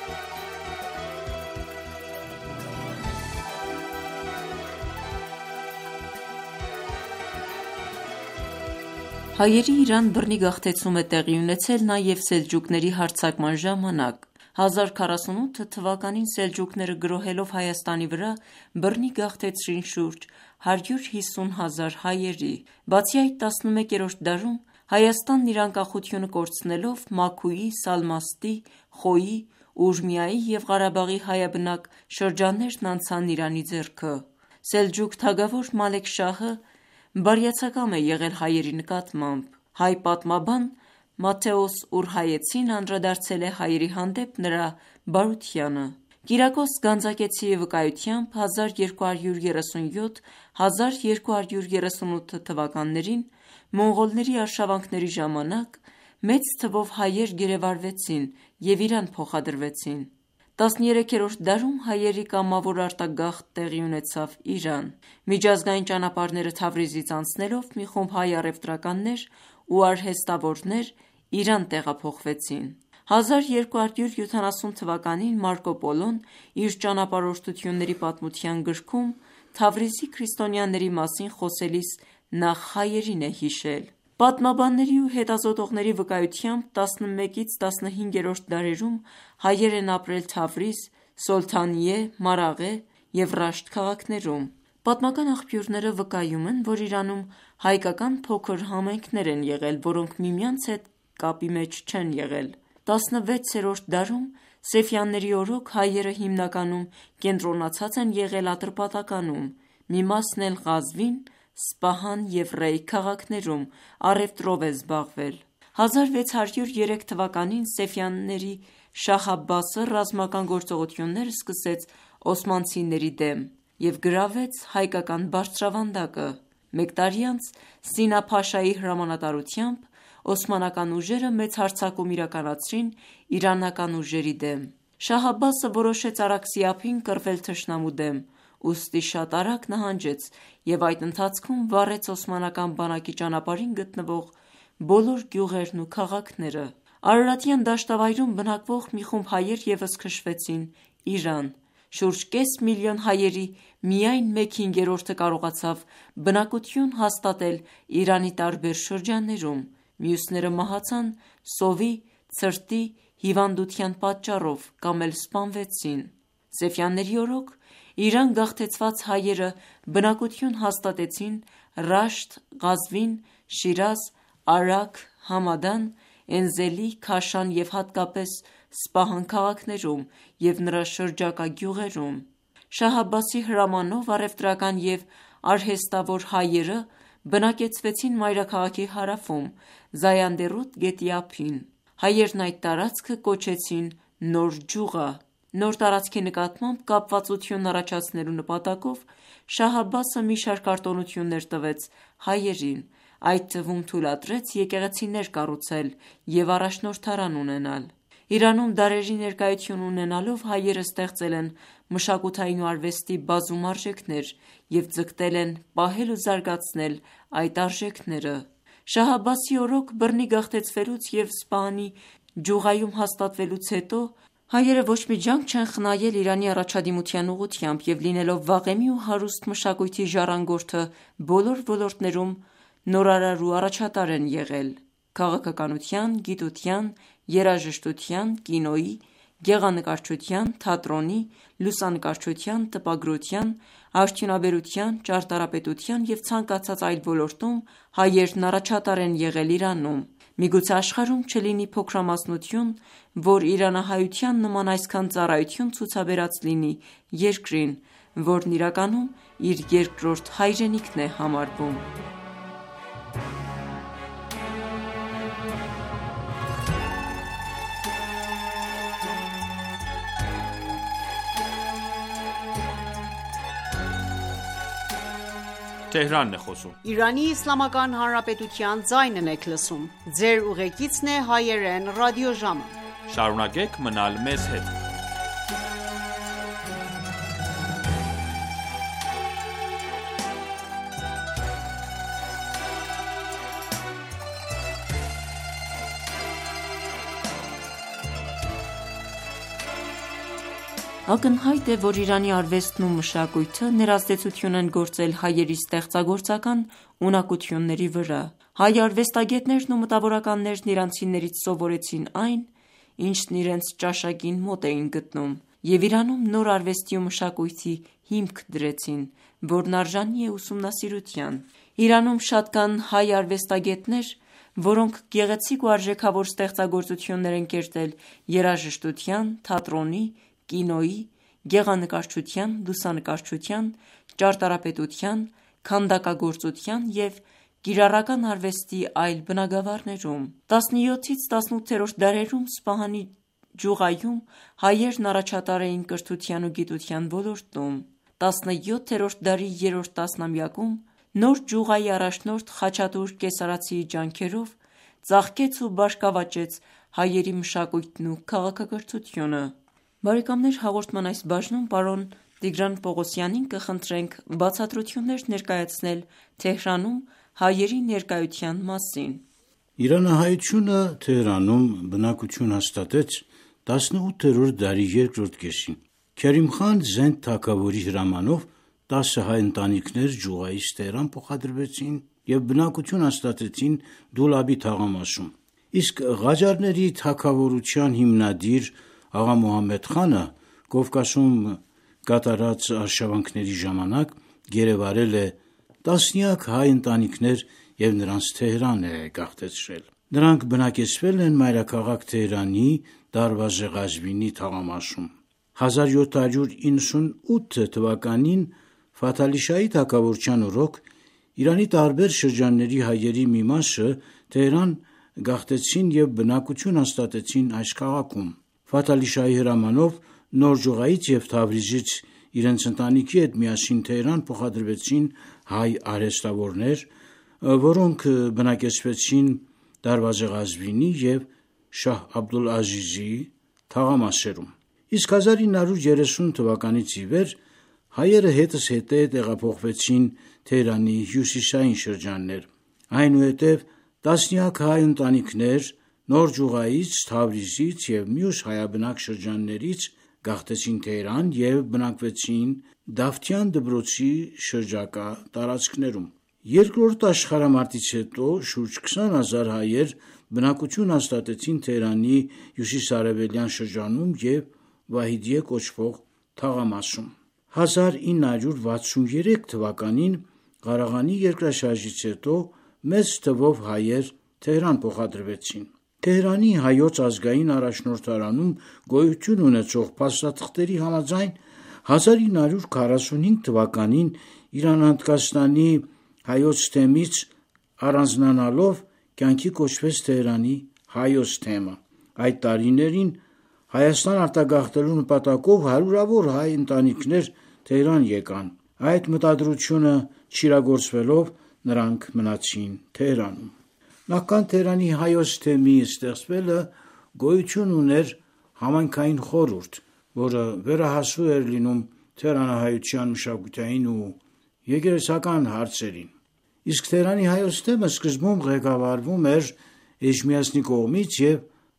Հայերի Իրան բռնի գաղթեցումը տեղի ունեցել նաև սելջուկների հարձակման ժամանակ: հազար քառասունութ թվականին սելջուկները գրոհելով Հայաստանի վրա բռնի գաղթեցրին շուրջ հարյուր հիսուն հազար հայերի: Բացի այդ, տասնմեկերորդ դարում Հայաստանն իր անկախությունը կորցնելով Մաքուի, Սալմաստի, Խոյի, Ուրմիայի և Ղարաբաղի հայաբնակ շրջաններն անցան Իրանի ձեռքը: Սելջուկ թագավոր Մալեք Շահը բարյացակամ է եղել հայերի նկատմամբ: Հայ պատմաբան Մաթեոս Ուրհայեցին անդրադարձել է հայերի հանդեպ նրա բարությանը: Կիրակոս Գանձակեցիի վկայությամբ հազար երկու հարյուր երեսունյոթ - հազար երկու հարյուր երեսունութ թվականներին մոնղոլների արշավանքների ժամանակ մեծ թվով հայեր գերեվարվեցին և Իրան փոխադրվեցին: տասներեքերորդ դարում հայերի կամավոր արտագաղթ տեղի ունեցավ Իրան: Միջազգային ճանապարհները Թավրիզից անցնելով մի խումբ հայ առևտրականներ ու արհեստավորներ Իրան տեղափոխվեցին: հազար երկու հարյուր յոթանասուն թվականին Մարկո Պոլոն իր ճանապարհորդությունների պատմության գրքում Թավրիզի քրիստոնյաների մասին խոսելիս նախ հայերին է հիշել: Պատմաբանների ու հետազոտողների վկայությամբ տասնմեկից տասնհինգերորդ դարերում հայեր են ապրել Թավրիզ, Սոլթանիե, Մարաղե և Ռաշտ քաղաքներում: Պատմական աղբյուրները վկայում են, որ Իրանում հայկական փոքր համայնքներ են եղել, որոնք միմյանց հետ կապի մեջ չեն եղել: տասնվեցերորդ դարում Սեֆյանների օրոք հայերը հիմնականում կենտրոնացած են եղել Ատրպատականում, մի մասն էլ Ղազվին, Սպահան և Ռեյ քաղաքներում առևտրով է զբաղվել: հազար վեց հարյուր երեք թվականին Սեֆյանների Շահ Աբբասը ռազմական գործողություններ սկսեց օսմանցիների դեմ և գրավեց հայկական բարձրավանդակը: Մեկ տարի անց Սինա Փաշայի հրամանատարությամբ օսմանական ուժերը մեծ հարձակում իրականացրին իրանական ուժերի դեմ: Շահ Աբբասը որոշեց Արաքսի ափին կռվել թշնամու դեմ, ուստի շատ արագ նահանջեց և այդ ընթացքում վառեց օսմանական բանակի ճանապարհին գտնվող բոլոր գյուղերն ու քաղաքները: Արարատյան դաշտավայրում բնակվող մի խումբ հայեր ևս քշվեցին Իրան: Շուրջ կես միլիոն հայերի միայն մեկ հինգերորդը կարողացավ բնակություն հաստատել Իրանի տարբեր շրջաններում, մյուսները մահացան սովի, ցրտի, հիվանդության պատճառով կամ էլ սպանվեցին: Սեֆյանների օրոք Իրան գաղթեցված հայերը բնակություն հաստատեցին Ռաշտ, Ղազվին, Շիրազ, Արաք, Համադան, Էնզելի, Քաշան և հատկապես Սպահան քաղաքներում և նրա շրջակա գյուղերում: Շահ Աբբասի հրամանով առևտրական և արհեստավոր հայերը բնակեցվեցին մայրաքաղաքի հարավում Զայանդերուտ գետի ափին: Հայերն այդ տարածքը կոչեցին Նոր Ջուղա: Նոր տարածքի նկատմամբ կապվածություն առաջացնելու նպատակով Շահ Աբբասը մի շարք արտոնություններ տվեց հայերին, այդ թվում թույլատրեց եկեղեցիներ կառուցել և առաջնորդարան ունենալ: Իրանում դարերի ներկայություն ունենալով հայերը ստեղծել են մշակութային ու արվեստի բազում արժեքներ և ձգտել են պահել ու զարգացնել այդ արժեքները: Շահ Աբբասի օրոք բռնի գաղթեցվելուց և Սպահանի ջուղայում հաստատվելուց հետո հայերը ոչ մի ջանք չեն խնայել Իրանի առաջադիմության ուղղությամբ և լինելով վաղեմի ու հարուստ մշակույթի ժառանգորդը բոլոր ոլորտներում նորարար ու առաջատար են եղել: Քաղաքականության, գիտության, երաժշտության, կինոյի, գեղանկարչության, թատրոնի, լուսանկարչության, տպագրության, արդյունաբերության, ճարտարապետության և ցանկացած այլ ոլորտում հայերն առաջատար են եղել Իրանում: Միգուցե աշխարհում չլինի փոքրամասնություն, որ իրանահայության նման այսքան ծառայություն ցուցաբերած լինի երկրին, որն իրականում իր երկրորդ հայրենիքն է համարվում: Ակնհայտ է, որ Իրանի արվեստն ու մշակույթը ներազդեցություն են գործել հայերի ստեղծագործական ունակությունների վրա: Հայ արվեստագետներն ու մտավորականներն իրանցիներից սովորեցին այն, ինչն իրենց ճաշակին մոտ էին գտնում, և Իրանում նոր արվեստի ու մշակույթի հիմք դրեցին, որն արժանի է ուսումնասիրության։ Իրանում շատ կան հայ արվեստագետներ, որոնք գեղեցիկ ու արժեքավոր ստեղծագործություններ են կերտել երաժշտության, թատրոնի, կինոյի, գեղանկարչության, լուսանկարչության, ճարտարապետության, քանդակագործության և կիրառական արվեստի այլ բնագավառներում։ տասնյոթից տասնութերորդ դարերում Սպահանի ջուղայում հայերն առաջատար էին կրթության ու գիտության ոլորտում։ տասնյոթերորդ դարի երրորդ տասնամյակում նոր ջուղայի առաջնորդ Խաչատուր կեսարացիի ջանքերով ծաղկեց ու բարգավաճեց հայերի մշակույթն ու քաղաքակրթությունը։ Հաղորդման այս բաժնում պարոն Տիգրան Պողոսյանին կխնդրենք բացատրություններ ներկայացնել Թեհրանում հայերի ներկայության մասին։ Իրանահայությունը Թեհրանում բնակություն հաստատեց տասնութերորդ դարի երկրորդ կեսին։ Քերիմխան Զենդ թագավորի հրամանով տասը հայ ընտանիքներ ջուղայից Թեհրան փոխադրվեցին և բնակություն հաստատեցին Դուլաբի թաղամասում, իսկ Ղաջարների թագավորության հիմնադիր աղա Մուհամմեդ խանը Կովկասում կատարած արշավանքների ժամանակ գերեվարել է տասնյակ հայ ընտանիքներ և նրանց Թեհրան է գաղթեցրել։ Նրանք բնակեցվել են մայրաքաղաք Թեհրանի Դարվազե Ղազվինի թաղամասում։ հազար յոթ հարյուր իննսունութ թվականին Ֆաթալի-Շահի թագավորության օրոք Իրանի տարբեր շրջանների հայերի մի մասը Թեհրան գաղթեցին և բնակություն հաստատեցին այս քաղաքում։ Ֆաթալի-Շահի հրամանով Նոր ջուղայից և Թավրիզից իրենց ընտանիքի հետ միասին Թեհրան փոխադրվեցին հայ արհեստավորներ, որոնք բնակեցվեցին Դարվազե Ղազվինի և Շահ Աբդուլ-Ազիզի թաղամասերում։ Իսկ հազար ինը հարյուր երեսուն թվականից ի վեր հայերը հետզհետե տեղափոխվեցին Թեհրանի հյուսիսային շրջաններ։ Այնուհետև տասնյակ հայ ընտանիքներ Նոր ջուղայից, Թավրիզից և մյուս հայաբնակ շրջաններից գաղթեցին Թեհրան և բնակվեցին Դավթյան դպրոցի շրջակա տարածքներում։ Երկրորդ աշխարհամարտից հետո շուրջ քսան հազար հայեր բնակություն հաստատեցին Թեհրանի հյուսիսարևելյան շրջանում և Վահիդիե կոչվող թաղամասում։ հազար ինը հարյուր վաթսուններեք թվականին Ղարաղանի երկրաշարժից հետո մեծ թվով հայեր Թեհրան փոխադրվեցին։ Թեհրանի հայոց ազգային առաջնորդարանում գոյություն ունեցող փաստաթղթերի համաձայն հազար ինը հարյուր քառասունհինգ թվականին Իրանահնդկաստանի հայոց թեմից առանձնանալով կյանքի կոչվեց Թեհրանի հայոց թեմը։ Այդ տարիներին Հայաստան արտագաղթելու նպատակով հարյուրավոր հայ ընտանիքներ Թեհրան եկան։ Այդ մտադրությունը չիրագործվելով նրանք մնացին Թեհրանում։ Նախքան Թեհրանի հայոց թեմի ստեղծվելը գոյություն ուներ համայնքային խորհուրդ, որը վերահասու էր լինում թեհրանահայության մշակութային ու եկեղեցական հարցերին։ Իսկ Թեհրանի հայոց թեմը սկզբում ղեկավարվում էր Էջմիածնի կողմից և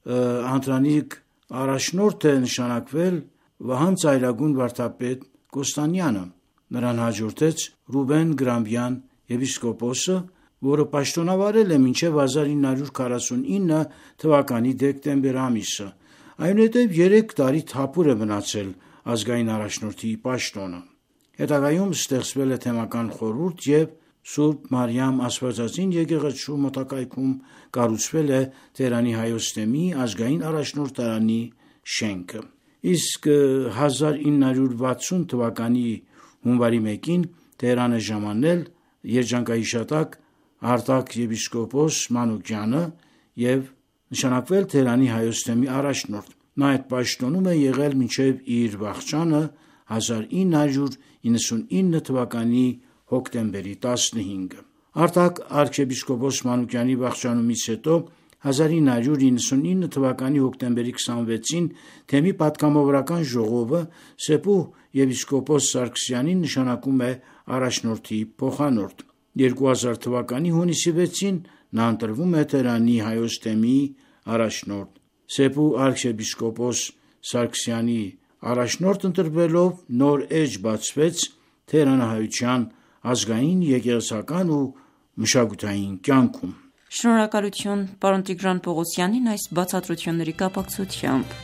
անդրանիկ առաջնորդ է նշանակվել Վահան Ծայրագուն վարդապետ Կոստանյանը։ Նրան հաջորդեց Ռուբեն Գրամբյան եպիսկոպոսը, որը պաշտոնավարել է մինչև հազար ինը հարյուր քառասունինը թվականի դեկտեմբեր ամիսը։ Այնուհետև երեք տարի թափուր է մնացել ազգային առաջնորդի պաշտոնը։ Հետագայում ստեղծվել է թեմական խորհուրդ և Սուրբ Մարիամ Աստվածածին եկեղեցու մոտակայքում կառուցվել է Թեհրանի հայոց թեմի ազգային առաջնորդարանի շենքը։ Իսկ հազար ինը հարյուր վաթսուն թվականի հունվարի մեկին Թեհրան է ժամանել երջանկահիշատակ Արտակ եպիսկոպոս Մանուկյանը և նշանակվել Թեհրանի հայոց թեմի առաջնորդ։ Նա այդ պաշտոնում է եղել մինչև իր վախճանը հազար ինը հարյուր իննսունինը թվականի հոկտեմբերի տասնհինգը։ Արտակ arczepiskopos Մանուկյանի վախճանումից հետո հազար ինը հարյուր իննսունինը թվականի հոկտեմբերի քսանվեցին թեմի պատգամավորական ժողովը Սեփու եպիսկոպոս Սարգսյանին նշանակում է առաջնորդի փոխանորդ։ երկու հազար թվականի հունիսի վեցին նա ընտրվում է Թեհրանի հայոց թեմի առաջնորդ։ Սեփու arczepiskopos Սարգսյանի առաջնորդ ընտրվելով նոր էջ բացվեց թեհրանահայության ազգային, եկեղեցական ու մշակութային կյանքում։ Շնորհակալություն պարոն Տիգրան Պողոսյանին այս բացատրությունների կապակցությամբ։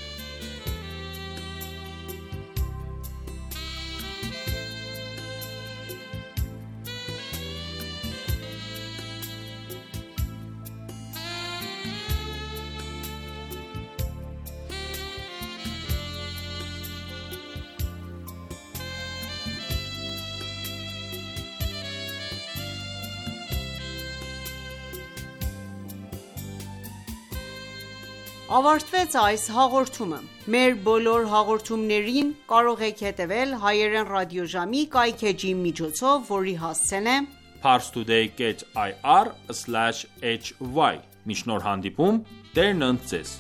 Ավարտվեց այս հաղորդումը։ Մեր բոլոր հաղորդումներին կարող եք հետևել հայերեն ռադիոժամի կայքէջի միջոցով, որի հասցեն է parstoday dot i r slash h y։ Մինչ նոր հանդիպում, Տերն ընդ ձեզ։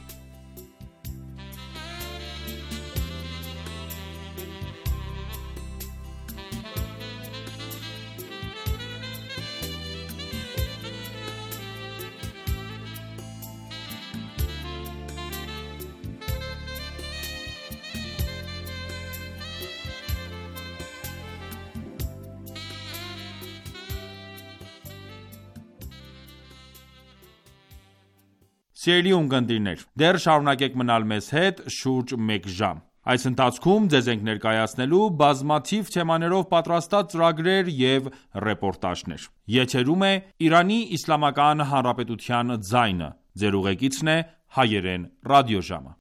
Սիրելի ունկնդիրներ, դեռ շարունակեք մնալ մեզ հետ շուրջ մեկ ժամ։ Այս ընթացքում ձեզ ենք ներկայացնելու բազմաթիվ թեմաներով պատրաստած ծրագրեր և ռեպորտաժներ։ Եթերում է Իրանի Իսլամական Հանրապետության ձայնը։ Ձեր ուղեկիցն է հայերեն ռադիոժամը։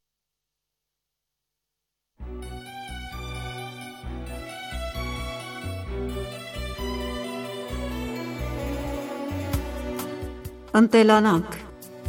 Ընտելանանք։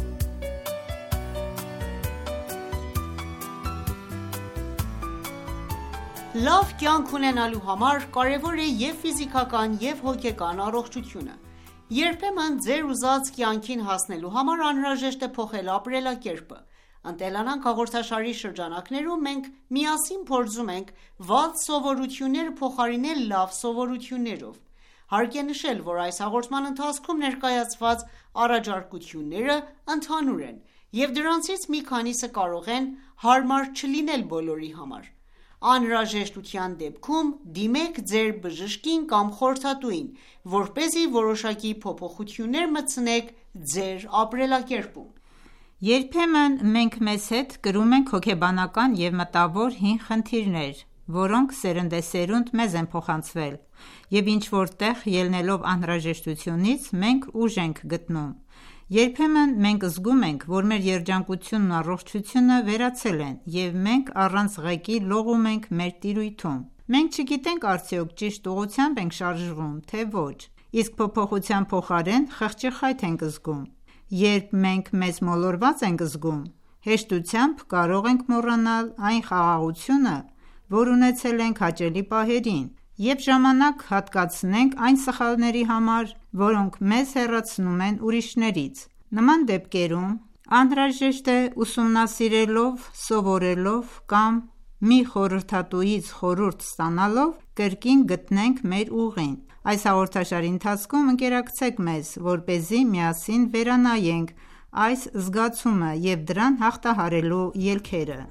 Լավ կյանք ունենալու համար կարևոր է և ֆիզիկական, և հոգեկան առողջությունը։ Երբեմն ձեր ուզած կյանքին հասնելու համար անհրաժեշտ է փոխել ապրելակերպը։ «Ընտելանանք» հաղորդաշարի շրջանակներում մենք միասին փորձում ենք վատ սովորությունները փոխարինել լավ սովորություններով։ Հարկ է նշել, որ այս հաղորդման ընթացքում ներկայացված առաջարկությունները ընդհանուր են, և դրանցից մի քանիսը կարող են հարմար չլինել բոլորի համար։ Անհրաժեշտության դեպքում դիմեք ձեր բժշկին կամ խորհրդատուին, որպեսզի որոշակի փոփոխություններ մտցնեք ձեր ապրելակերպում։ Երբեմն մենք մեզ հետ կրում ենք հոգեբանական և մտավոր հին խնդիրներ, որոնք սերնդեսերունդ մեզ են փոխանցվել, և ինչ-որ տեղ ելնելով անհրաժեշտությունից մենք ուժ ենք գտնում։ Երբեմն մենք զգում ենք, որ մեր երջանկությունն ու առողջությունը վերացել են, և մենք առանց ղեկի լողում ենք մեր տիրույթում։ Մենք չգիտենք արդյոք ճիշտ ուղղությամբ ենք շարժվում, թե ոչ, իսկ փոփոխության փոխարեն խղճի խայթ ենք զգում։ Երբ մենք մեզ մոլորված ենք զգում, հեշտությամբ կարող ենք մոռանալ այն խաղաղությունը, որ ունեցել ենք հաճելի պահերին, և ժամանակ հատկացնենք այն սխալների համար, որոնք մեզ հեռացնում են ուրիշներից։ Նման դեպքերում անհրաժեշտ է ուսումնասիրելով, սովորելով կամ մի խորհրդատուից խորհուրդ ստանալով կրկին գտնենք մեր ուղին։ Այս հաղորդաշարի ընթացքում ընկերակցեք մեզ, որպեսզի միասին վերանայենք այս զգացումը և դրան հաղթահարելու ելքերը։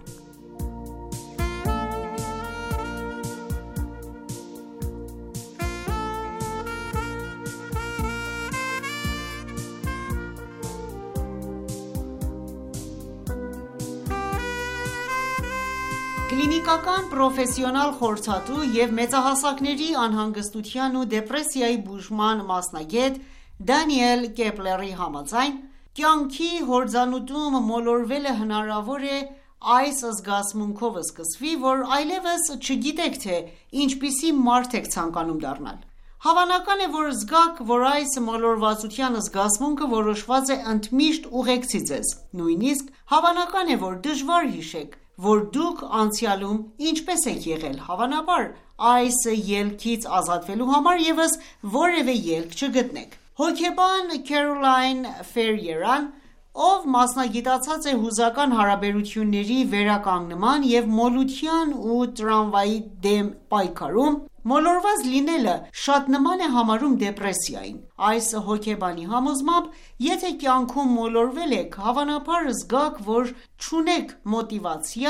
Կլինիկական պրոֆեսիոնալ խորհրդատու և մեծահասակների անհանգստության ու դեպրեսիայի բուժման մասնագետ Դանիել Կեպլերի համաձայն, կյանքի հորձանուտում մոլորվելը հնարավոր է այս զգացմունքով սկսվի, որ այլևս չգիտեք, թե ինչպիսի մարդ եք ցանկանում դառնալ։ Հավանական է, որ զգաք, որ այս մոլորվածության զգացմունքը որոշված է ընդմիշտ ուղեկցի ձեզ։ Նույնիսկ հավանական է, որ դժվար հիշեք, որ դուք անցյալում ինչպես եք եղել։ Հավանաբար այս ելքից ազատվելու համար ևս որևէ ելք չգտնեք։ Հոգեբան Քերոլայն Ֆերիերան, ով մասնագիտացած է հուզական հարաբերությունների վերականգնման և մոլության ու տրավմայի դեմ պայքարում, մոլորված լինելը շատ նման է համարում դեպրեսիային։ Այս հոգեբանի համոզմամբ, եթե կյանքում մոլորվել եք, հավանաբար զգաք, որ չունեք մոտիվացիա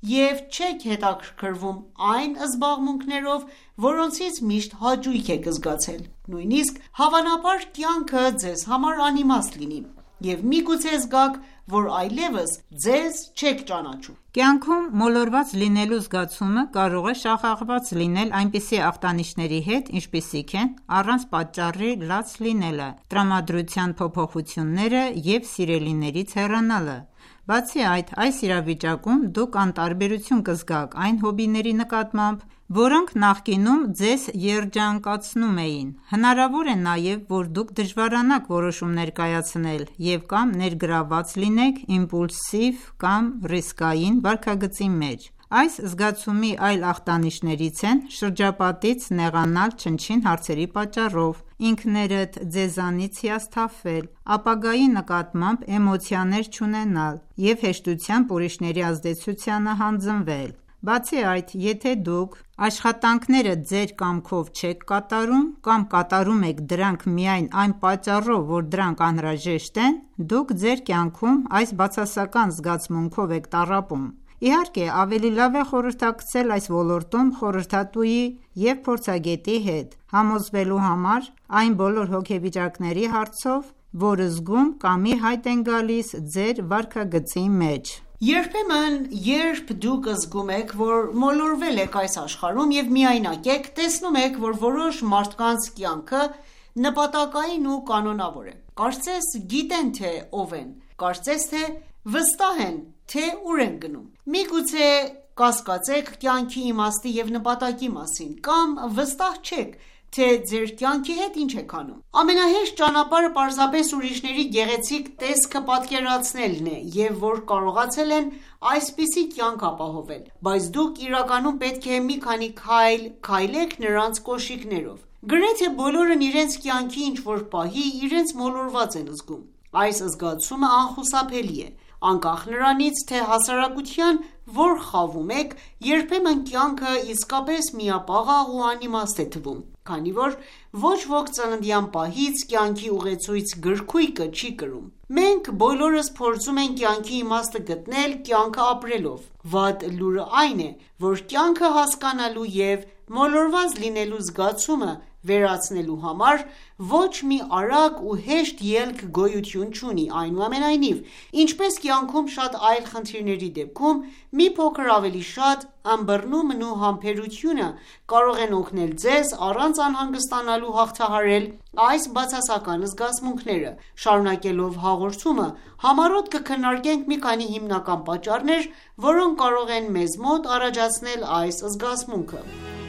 և չեք հետաքրքրվում այն զբաղմունքներով, որոնցից միշտ հաճույք եք զգացել: Նույնիսկ հավանաբար կյանքը ձեզ համար անիմաստ լինի, և միգուցե զգաք, որ այլևս ձեզ չեք ճանաչում: Կյանքում մոլորված լինելու զգացումը կարող է շաղաղված լինել այնպիսի ախտանիշների հետ, ինչպիսիք են առանց պատճառի լաց լինելը, տրամադրության փոփոխությունները և սիրելիներից հեռանալը: Բացի այդ, այս իրավիճակում դուք անտարբերություն կզգաք այն հոբիների նկատմամբ, որոնք նախկինում ձեզ երջանկացնում էին: Հնարավոր է նաև, որ դուք դժվարանաք որոշումներ կայացնել և կամ ներգրավված լինեք իմպուլսիվ կամ ռիսկային վարքագծի մեջ: Այս զգացումի այլ ախտանիշներից են շրջապատից նեղանալ չնչին հարցերի պատճառով, ինքներդ ձեզանից հիասթափվել, ապագայի նկատմամբ էմոցիաներ չունենալ և հեշտությամբ ուրիշների ազդեցությանը հանձնվել: Բացի այդ, եթե դուք աշխատանքները ձեր կամքով չեք կատարում կամ կատարում եք դրանք միայն այն պատճառով, որ դրանք անհրաժեշտ են, դուք ձեր կյանքում այս բացասական զգացմունքով եք տառապում: Իհարկե, ավելի լավ է խորհրդակցել այս ոլորտում խորհրդատուի և փորձագետի հետ, համոզվելու համար այն բոլոր հոգեվիճակների հարցով, որ զգում կամ ի հայտ են գալիս ձեր վարքագծի մեջ: Երբեմն, երբ դուք զգում եք, որ մոլորվել եք այս աշխարհում և միայնակ եք, տեսնում եք, որ որոշ մարդկանց կյանքը նպատակային ու կանոնավոր է: Կարծես գիտեն, թե ով են, կարծես թե վստահ են, թե ուր են գնում: Միգուցե կասկածեք կյանքի իմաստի և նպատակի մասին, կամ վստահ չեք, թե ձեր կյանքի հետ ինչ եք անում: Ամենահեշտ ճանապարհը պարզապես ուրիշների գեղեցիկ տեսքը պատկերացնելն է և որ կարողացել են այսպիսի կյանք ապահովել: Բայց դուք իրականում պետք է մի քանի քայլ քայլեք նրանց կոշիկներով: Գրեթե բոլորն իրենց կյանքի ինչ-որ պահի իրենց մոլորված են զգում: Այս զգացումը անխուսափելի է: Անկախ նրանից, թե հասարակության որ խավում եք, երբեմն կյանքը իսկապես միապաղաղ ու անիմաստ է թվում, քանի որ ոչ ոք ծննդյան պահից կյանքի ուղեցույց գրքույկը չի կրում: Մենք բոլորս փորձում ենք կյանքի իմաստը գտնել կյանքը ապրելով: Վատ լուրը այն է, որ կյանքը հասկանալու և մոլորված լինելու զգացումը վերացնելու համար ոչ մի արագ ու հեշտ ելք գոյություն չունի: Այնուամենայնիվ, ինչպես կյանքում շատ այլ խնդիրների դեպքում, մի փոքր ավելի շատ ըմբռնումն ու համբերությունը կարող են օգնել ձեզ առանց անհանգստանալու հաղթահարել այս բացասական զգացմունքները: Շարունակելով հաղորդումը, համառոտ կքննարկենք մի քանի հիմնական պատճառներ, որոնք կարող են մեզ մոտ առաջացնել այս զգացմունքը: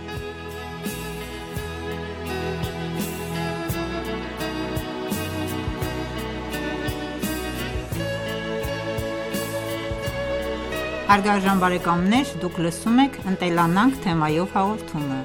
Հարգարժան բարեկամներ, դուք լսում եք «Ընտելանանք» թեմայով հաղորդումը: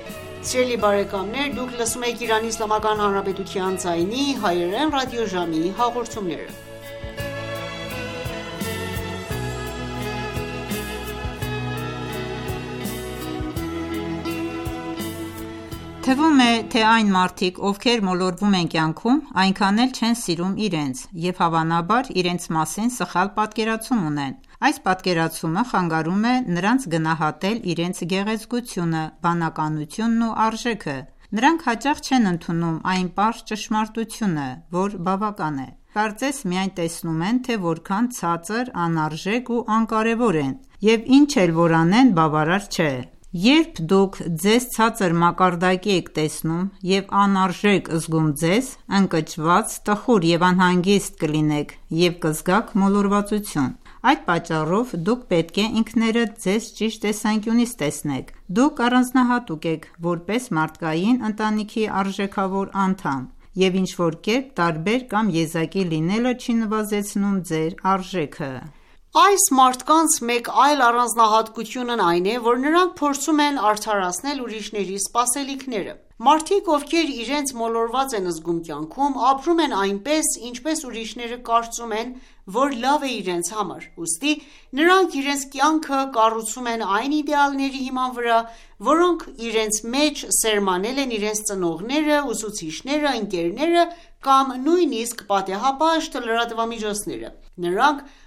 Թվում է, թե այն մարդիկ, ովքեր մոլորվում են կյանքում, այնքան էլ չեն սիրում իրենց և հավանաբար իրենց մասին սխալ պատկերացում ունեն: Այս պատկերացումը խանգարում է նրանց գնահատել իրենց գեղեցկությունը, բանականությունն ու արժեքը: Նրանք հաճախ չեն ընդունում այն պարզ ճշմարտությունը, որ բավական է: Կարծես միայն տեսնում են, թե որքան ցածր, անարժեք ու անկարևոր են և ինչ էլ որ անեն բավարար չէ: Երբ դուք ձեզ ցածր մակարդակի եք տեսնում և անարժեք զգում ձեզ, ընկճված, տխուր և անհանգիստ կլինեք և կզգաք մոլորվածություն: Այդ պատճառով դուք պետք է ինքներդ ձեզ ճիշտ տեսանկյունից տեսնեք: Դուք առանձնահատուկ եք որպես մարդկային ընտանիքի արժեքավոր անդամ և ինչ-որ կերպ տարբեր կամ եզակի լինելը չի նվազեցնում ձեր արժեքը: Այս մարդկանց մեկ այլ առանձնահատկությունն այն է, որ նրանք փորձում են արդարացնել ուրիշների սպասելիքները: Մարդիկ, ովքեր իրենց մոլորված են զգում կյանքում, ապրում են այնպես, ինչպես ուրիշները կարծում են, որ լավ է իրենց համար: Ուստի նրանք իրենց կյանքը կառուցում են այն իդեալների հիման վրա, որոնք իրենց մեջ սերմանել են իրենց ծնողները, ուսուցիչները, ընկերները կամ նույնիսկ պատեհապաշտ լրատվամիջոցները: Նրանք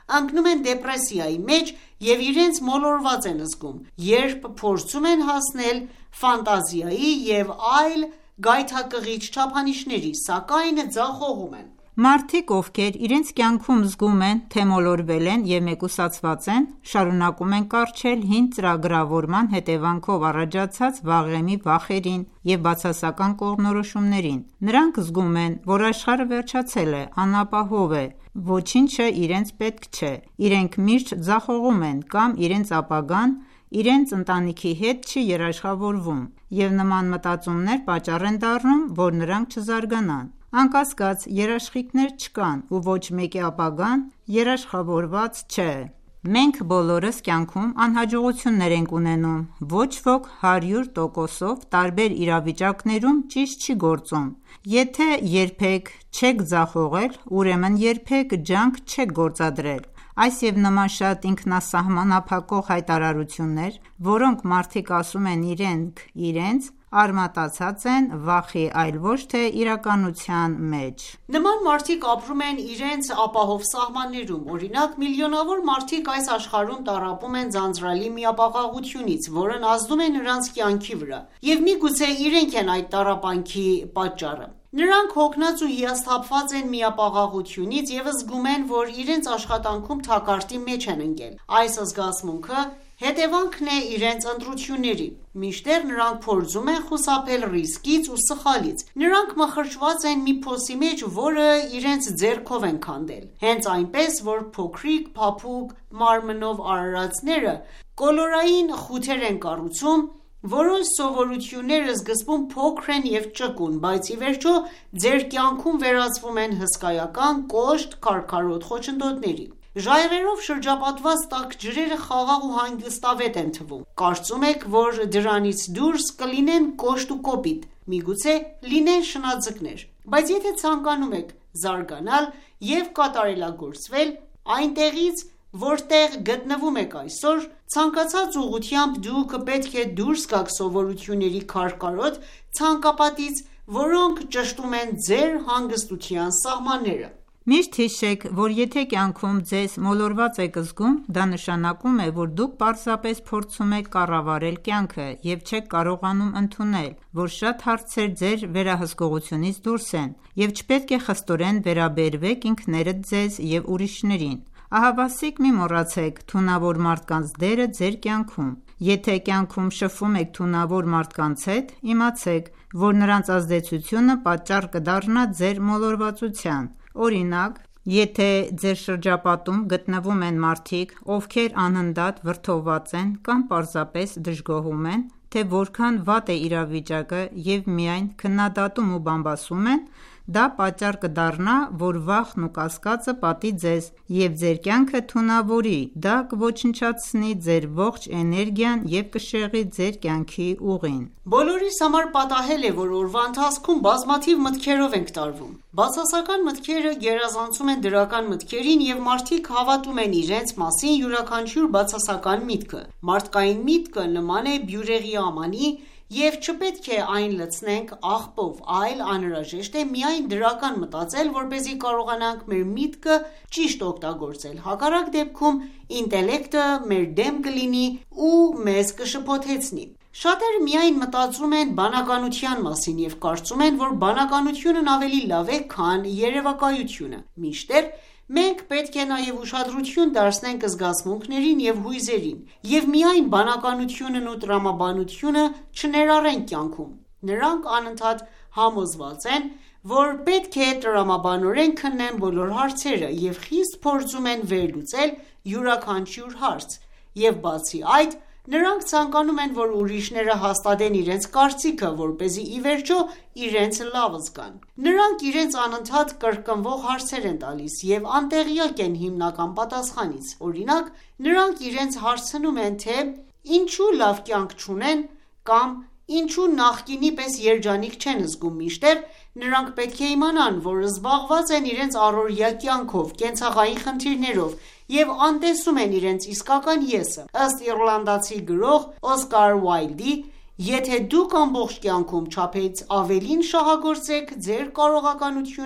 ընկնում են դեպրեսիայի մեջ և իրենց մոլորված են զգում, երբ փորձում են հասնել ֆանտազիայի և այլ գայթակղիչ չափանիշների, սակայն ձախողում են։ Մարդիկ, ովքեր իրենց կյանքում զգում են, թե մոլորվել են և մեկուսացված են, շարունակում են կառչել հին ծրագրավորման հետևանքով առաջացած վաղեմի վախերին և բացասական կողմնորոշումներին։ Նրանք զգում են, որ աշխարհը վերջացել է, անապահով է, ոչինչը իրենց պետք չէ, իրենք միշտ ձախողում են կամ իրենց ապագան իրենց ընտանիքի հետ չի երաշխավորվում, և նման մտածումներ պատճառ են դառնում, որ նրանք չզարգանան։ Անկասկած, երաշխիքներ չկան, ու ոչ մեկի ապագան երաշխավորված չէ։ Մենք բոլորս կյանքում անհաջողություններ ենք ունենում, ոչ ոք հարյուր տոկոսով տարբեր իրավիճակներում ճիշտ չի գործում։ Եթե երբեք չեք ձախողել, ուրեմն երբեք ջանք չեք գործադրել։ Այս և նման շատ ինքնասահմանափակող հայտարարություններ, որոնք մարդիկ ասում են իրենք իրենց, արմատացած են վախի, այլ ոչ թե իրականության մեջ։ Նման մարդիկ ապրում են իրենց ապահով սահմաններում։ Օրինակ, միլիոնավոր մարդիկ այս աշխարհում տառապում են ձանձրալի միապաղաղությունից, որն ազդում է նրանց կյանքի վրա, և միգուցե իրենք են այդ տառապանքի պատճառը։ Նրանք հոգնած ու հիասթափված են միապաղաղությունից և զգում են, որ իրենց աշխատանքում թակարդի մեջ են ընկել։ Այս զգացմունքը հետևանքն է իրենց ընտրությունների։ Մինչդեռ նրանք փորձում են խուսափել ռիսկից ու սխալից։ Նրանք մխրճված են մի փոսի մեջ, որը իրենց ձեռքով են քանդել։ Հենց այնպես, որ փոքրիկ, փափուկ մարմնով արարածները կոլորային խութեր են կառուցում, որոնց սովորությունները սկզբում փոքր են և ճկուն, բայց ի վերջո ձեր կյանքում վերածվում են հսկայական, կոշտ, քարքարոտ խոչընդոտների։ Ժայռերով շրջապատված տաք ջրերը խաղաղ ու հանգստավետ են թվում։ Կարծում եք, որ դրանից դուրս կլինեն կոշտ ու կոպիտ, միգուցե լինեն շնաձկներ։ Բայց եթե ցանկանում եք զարգանալ և կատարելագործվել այնտեղից, որտեղ գտնվում եք այսօր, ցանկացած ուղղությամբ դուք պետք է դուրս գաք սովորությունների քարքարոտ ցանկապատից, որոնք ճշտում են ձեր հանգստության սահմանները։ Միշտ հիշեք, որ եթե կյանքում ձեզ մոլորված եք զգում, դա նշանակում է, որ դուք պարզապես փորձում եք կառավարել կյանքը և չեք կարողանում ընդունել, որ շատ հարցեր ձեր վերահսկողությունից դուրս են, և չպետք է խստորեն վերաբերվեք ինքներդ ձեզ և ուրիշներին։ Ահավասիկ մի մոռացեք թունավոր մարդկանց դերը ձեր կյանքում։ Եթե կյանքում շփվում եք թունավոր մարդկանց հետ, իմացեք, որ նրանց ազդեցությունը պատճառ կդառնա ձեր մոլորվածության։ Օրինակ, եթե ձեր շրջապատում գտնվում են մարդիկ, ովքեր անընդհատ վրդովված են կամ պարզապես դժգոհում են, թե որքան վատ է իրավիճակը և միայն քննադատում ու բամբասում են, դա պատճառ կդառնա, որ վախն ու կասկածը պատի ձեզ և ձեր կյանքը թունավորի, դա կոչնչացնի ձեր ողջ էներգիան և կշեղի ձեր կյանքի ուղին։ Բոլորիս համար պատահել է, որ օրվա ընթացքում բազմաթիվ մտքերով ենք տարվում։ Բացասական մտքերը գերազանցում են դրական մտքերին և մարդիկ հավատում են իրենց մասին յուրաքանչյուր բացասական միտքը։ Մարդկային միտքը նման է բյուրեղի ամանի, և չպետք է այն լցնենք աղբով, այլ անհրաժեշտ է միայն դրական մտածել, որպեսզի կարողանանք մեր միտքը ճիշտ օգտագործել։ Հակառակ դեպքում ինտելեկտը մեր դեմ կլինի ու մեզ կշփոթեցնի։ Շատերը միայն մտածում են բանականության մասին և կարծում են, որ բանականությունն ավելի լավ է, քան երևակայությունը։ Մինչդեռ մենք պետք է նաև ուշադրություն դարձնենք զգացմունքներին և հույզերին, և միայն բանականությունն ու տրամաբանությունը չներառենք կյանքում։ Նրանք անընդհատ համոզված են, որ պետք է տրամաբանորեն քննեն բոլոր հարցերը և խիստ փորձում են վերլուծել յուրաքանչյուր հարց, և բացի այդ, նրանք ցանկանում են, որ ուրիշները հաստատեն իրենց կարծիքը, որպեսզի ի վերջո իրենց լավը զգան։ Նրանք իրենց անընդհատ կրկնվող հարցեր են տալիս և անտեղյակ են հիմնական պատասխանից։ Օրինակ, նրանք իրենց հարցնում են, թե ինչու լավ կյանք չունեն կամ ինչու նախկինի պես երջանիկ չեն զգում, մինչդեռ նրանք պետք է իմանան, որ զբաղված են իրենց առօրյա կյանքով, կենցաղային խնդիրներով և անտեսում են իրենց իսկական եսը։ Ըստ իռլանդացի գրող Օսկար Ուայլդի, եթե դուք ամբողջ կյանքում չափից ավելին շահագործեք ձեր կարողականությունը,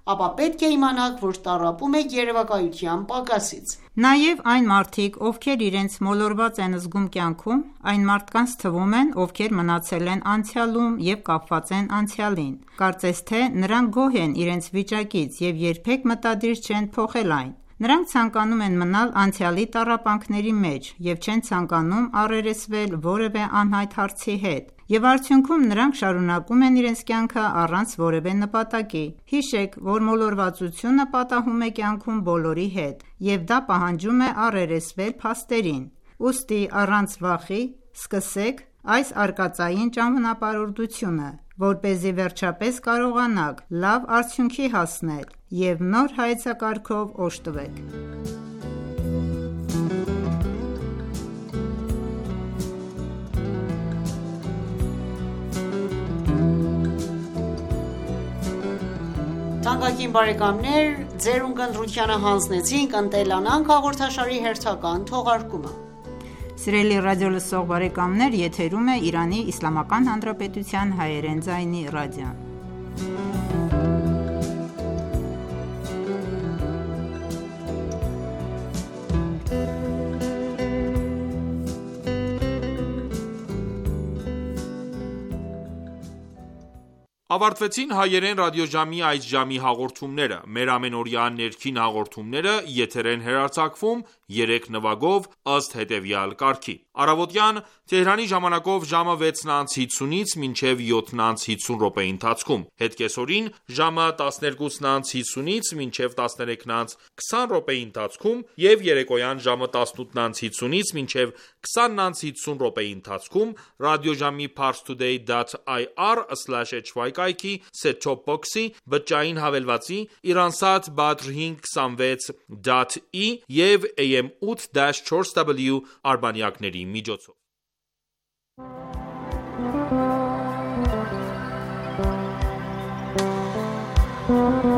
ապա պետք է իմանաք, որ տառապում եք երևակայության պակասից: Նաև այն մարդիկ, ովքեր իրենց մոլորված են զգում կյանքում, այն մարդկանց թվում են, ովքեր մնացել են անցյալում և կապված են անցյալին: Կարծես թե նրանք գոհ են իրենց վիճակից և երբեք մտադիր չեն փոխել այն: Նրանք ցանկանում են մնալ անցյալի տառապանքների մեջ և չեն ցանկանում առերեսվել որևէ անհայտ հարցի հետ, և արդյունքում նրանք շարունակում են իրենց կյանքը առանց որևէ նպատակի: Հիշեք, որ մոլորվածությունը պատահում է կյանքում բոլորի հետ, և դա պահանջում է առերեսվել փաստերին: Ուստի առանց վախի սկսեք այս արկածային ճանապարհորդությունը, որպեսզի վերջապես կարողանաք լավ արդյունքի հասնել և նոր հայեցակարգով օժտվեք: Ավարտվեցին հայերեն ռադիոժամի այս ժամի հաղորդումները: Մեր ամենօրյա ներքին հաղորդումները եթեր են հեռարձակվում երեք նվագով ըստ հետևյալ կարգի: Առավոտյան Թեհրանի ժամանակով ժամը վեցն անց հինգից մինչև յոթն անց հինգ րոպեի ընթացքում, հետ կեսօրին ժամը տասներկուսն անց հինգից մինչև տասներեքն անց քսան րոպեի ընթացքում և երեկոյան ժամը տասնութն անց հինգից մինչև քսանն անց հինգ րոպեի ընթացքում ռադիոժամի parstoday dot i r slash h y կայքի set-top box-ի, բջջային հավելվածի, Iransat Badr հինգ հիսունվեց dot i և A M eight dash four W արբանյակների միջոցով: Thank you.